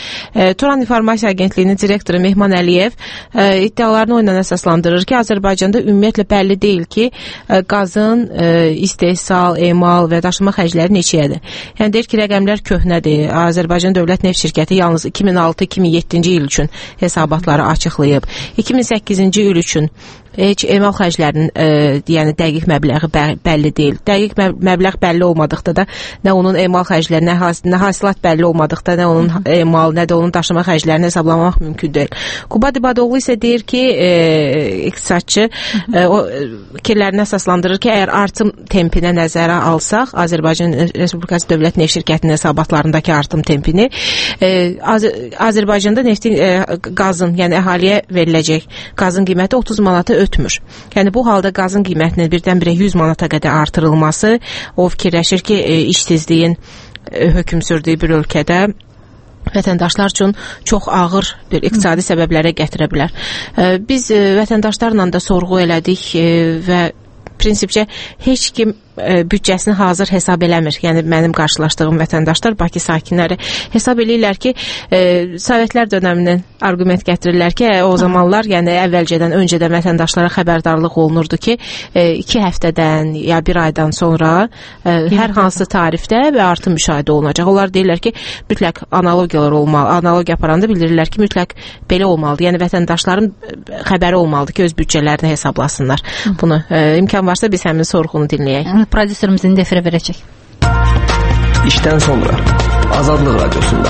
Turan İnformasiya Agentliyinin direktoru Mehman Əliyev iddialarını o ilə əsaslandırır ki, Azərbaycanda ümumiyyətlə bəlli deyil ki, qazın istehsal, emal və daşıma xərcləri neçəyədir. Yəni deyir ki, rəqəmlər köhnədir. Azərbaycan Dövlət Neft Şirkəti yalnız iki min altı iki min yeddinci il üçün hesabatları açıqlayıb. iki min səkkizinci il üçün heç emal xərclərinin e, yəni dəqiq məbləği bə bəlli deyil. Dəqiq məbləğ bəlli olmadıqda da nə onun emal xərcləri, nə, has nə hasilat bəlli olmadıqda nə onun emal, nə də onun daşıma xərclərini hesablamaq mümkün deyil. Qubad İbadoğlu isə deyir ki, e, iqtisadçı e, o fikirlərini əsaslandırır ki, əgər artım tempinə nəzərə alsaq, Azərbaycan Respublikası Dövlət Neft Şirkətinin hesabatlarındakı artım tempini, e, Az Azərbaycanda neftin, e, qazın, yəni əhaliyə veriləcək qazın qiyməti otuz manatı ötmür. Yəni bu halda qazın qiymətinin birdən-birə yüz manata qədər artırılması o fikirləşir ki, e, işsizliyin e, hökm sürdüyü bir ölkədə vətəndaşlar üçün çox ağır bir iqtisadi səbəblərə gətirə bilər. E, biz e, vətəndaşlarla da sorğu elədik e, və prinsipcə heç kim e, büdcəsini hazır hesab eləmir. Yəni mənim qarşılaşdığım vətəndaşlar, Bakı sakinləri hesab eləyirlər ki, e, Sovetlər dönəminin arqument gətirirlər ki, o zamanlar, yəni əvvəlcədən, öncədən vətəndaşlara xəbərdarlıq olunurdu ki, e, iki həftədən ya bir aydan sonra e, hər hansı tarifdə və artım müşahidə olunacaq. Onlar deyirlər ki, mütləq analogiyalar olmalı. Analogiya aparanda bildirirlər ki, mütləq belə olmalıdır. Yəni vətəndaşların xəbəri olmalıdır ki, öz büdcələrini hesablasınlar. Bunu e, imkan varsa biz həmin sorğunu dinləyək. Prodüserimizin də efirə verəcək. İşdən sonra Azadlıq Radiosunda.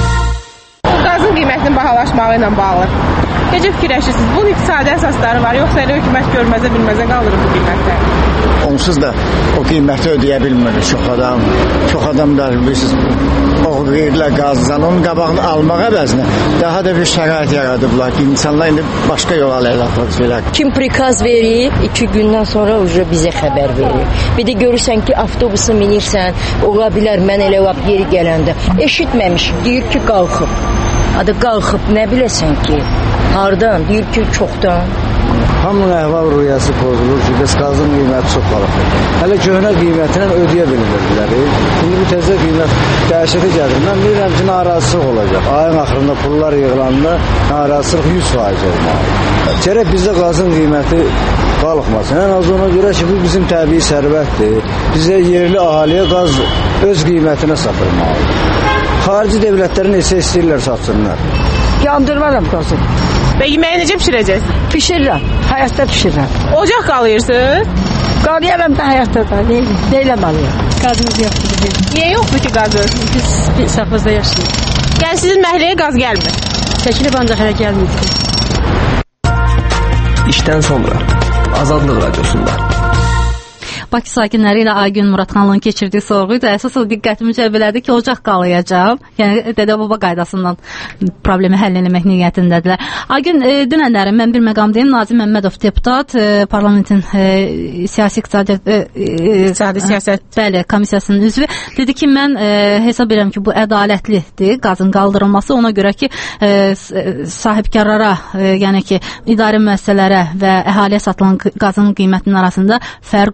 Qazın qiymətinin bahalaşmağı ilə bağlı necə fikirləşirsiniz? Bunun iqtisadi əsasları var, yoxsa elə hökumət görməzə bilməzə qaldırır bu qiymətləri? Onsuz da o qiyməti ödəyə bilmir çox adam. Çox adam da bilirsiniz, o qeyrlə qazdan onun qabağını almaq əvəzinə daha da bir şərait yaradıblar ki, insanlar indi başqa yol alırlar. Kim prikaz verir, iki gündən sonra uca bizə xəbər verir. Bir də görürsən ki, avtobusu minirsən, ola bilər mən elə lap yeri gələndə eşitməmiş, deyir ki, qalxıb. Adı qalxıb, nə biləsən ki, hardan? Deyir ki, çoxdan. Hamının əhval-ruhiyyəsi pozulur ki, biz qazın qiyməti çox qalxır. Hələ köhnə qiymətlə ödəyə bilmirdilər. İndi bu təzə qiymət dəhşətə gəlir. Mən bilirəm ki, narazılıq olacaq. Ayın axırında pullar yığılanda narazılıq yüz faiz olmalı. Gərək bizdə qazın qiyməti qalxmasın. Ən az ona görə ki, bu bizim təbii sərvətdir. Bizə yerli ahaliyə qaz öz qiymətinə satılmalıdır. Xarici dövlətlərin isə istəyirlər satsınlar. Yandırmaram qazı. Və yeməyi necə pişirəcəksiniz? Pişirirəm, həyatda pişirirəm. Ocaq qalıyırsınız? Qalıyaram da həyatda da, deyiləm alıyam. Qazınız yoxdur. Niyə yoxdur ki qazı? Biz safhazda yaşayırıq. Yəni sizin məhəlləyə qaz gəlmir? Çəkilib ancaq hələ gəlmir. İşdən sonra Azadlıq Radiosunda. Bakı sakinləri ilə Aygün Muradxanlının keçirdiyi sorğuydu. Əsas o diqqətimi cəlb elədi ki, ocaq qalıyacaq. Yəni dədə-baba qaydasından problemi həll etmək niyyətindədirlər. Aygün, e, dünənləri mən bir məqam deyim. Nazim Məmmədov deputat, e, parlamentin e, siyasi iqtisadi e, iqtisadi siyasət bəli, komissiyasının üzvü dedi ki, mən e, hesab edirəm ki, bu ədalətlidir, qazın qaldırılması. Ona görə ki, e, sahibkarlara, e, yəni ki, idarə müəssisələrə və əhaliyə satılan qazın qiymətinin arasında fərq olmamalıdır.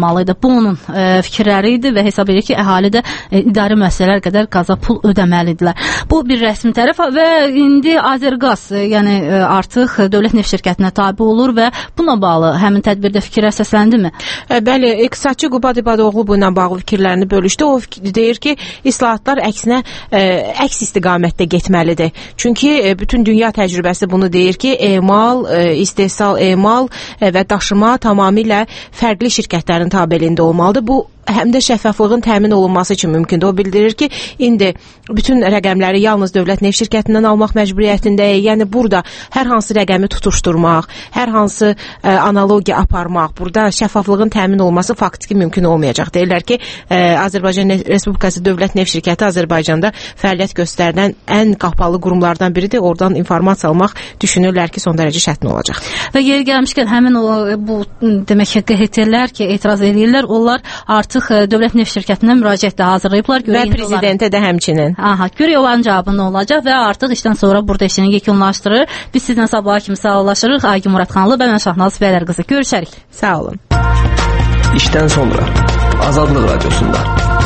olmalı idi. Bu onun e, fikirləri idi və hesab edir ki, əhali də e, idarə müəssisələr qədər qaza pul ödəməlidirlər. Bu bir rəsmi tərəf və indi Azərqaz e, yəni e, artıq dövlət neft şirkətinə tabe olur və buna bağlı həmin tədbirdə fikirlər səsləndimi? E, bəli, iqtisadçı Qubad İbadoğlu bununla bağlı fikirlərini bölüşdü. O fikir, deyir ki, islahatlar əksinə e, əks istiqamətdə getməlidir. Çünki e, bütün dünya təcrübəsi bunu deyir ki, emal, e, istehsal, emal e, və daşıma tamamilə fərqli şirkətlərin tabeliyində olmalıdır. Bu həm də şəffaflığın təmin olunması üçün mümkündür. O bildirir ki, indi bütün rəqəmləri yalnız dövlət neft şirkətindən almaq məcburiyyətindəyik. Yəni burada hər hansı rəqəmi tutuşturmaq, hər hansı ə, analogiya aparmaq, burada şəffaflığın təmin olması faktiki mümkün olmayacaq. Deyirlər ki, ə, Azərbaycan Respublikası Dövlət Neft Şirkəti Azərbaycanda fəaliyyət göstərən ən qapalı qurumlardan biridir. Oradan informasiya almaq düşünürlər ki, son dərəcə çətin olacaq. Və yeri gəlmişkən həmin o bu demək ki, Q H T-lər ki, etiraz edirlər, onlar artıq dövlət neft şirkətinə müraciət də hazırlayıblar. Və prezidentə də həmçinin. Aha, görək onların cavabı nə olacaq və artıq işdən sonra burada işini yekunlaşdırır. Biz sizdən sabaha kimi sağollaşırıq. Aygün Muradxanlı və mən Şahnaz Fəylər qızı. Görüşərik. Sağ olun. İşdən sonra Azadlıq Radiosunda.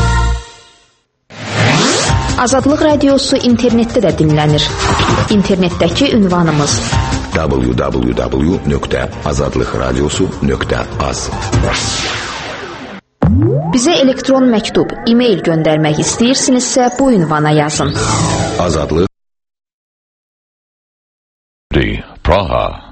Azadlıq Radiosu internetdə də dinlənir. İnternetdəki ünvanımız w w w nöqtə azadlıq radiosu nöqtə az. Bizə elektron məktub, e-mail göndərmək istəyirsinizsə bu ünvana yazın. Azadlıq Praha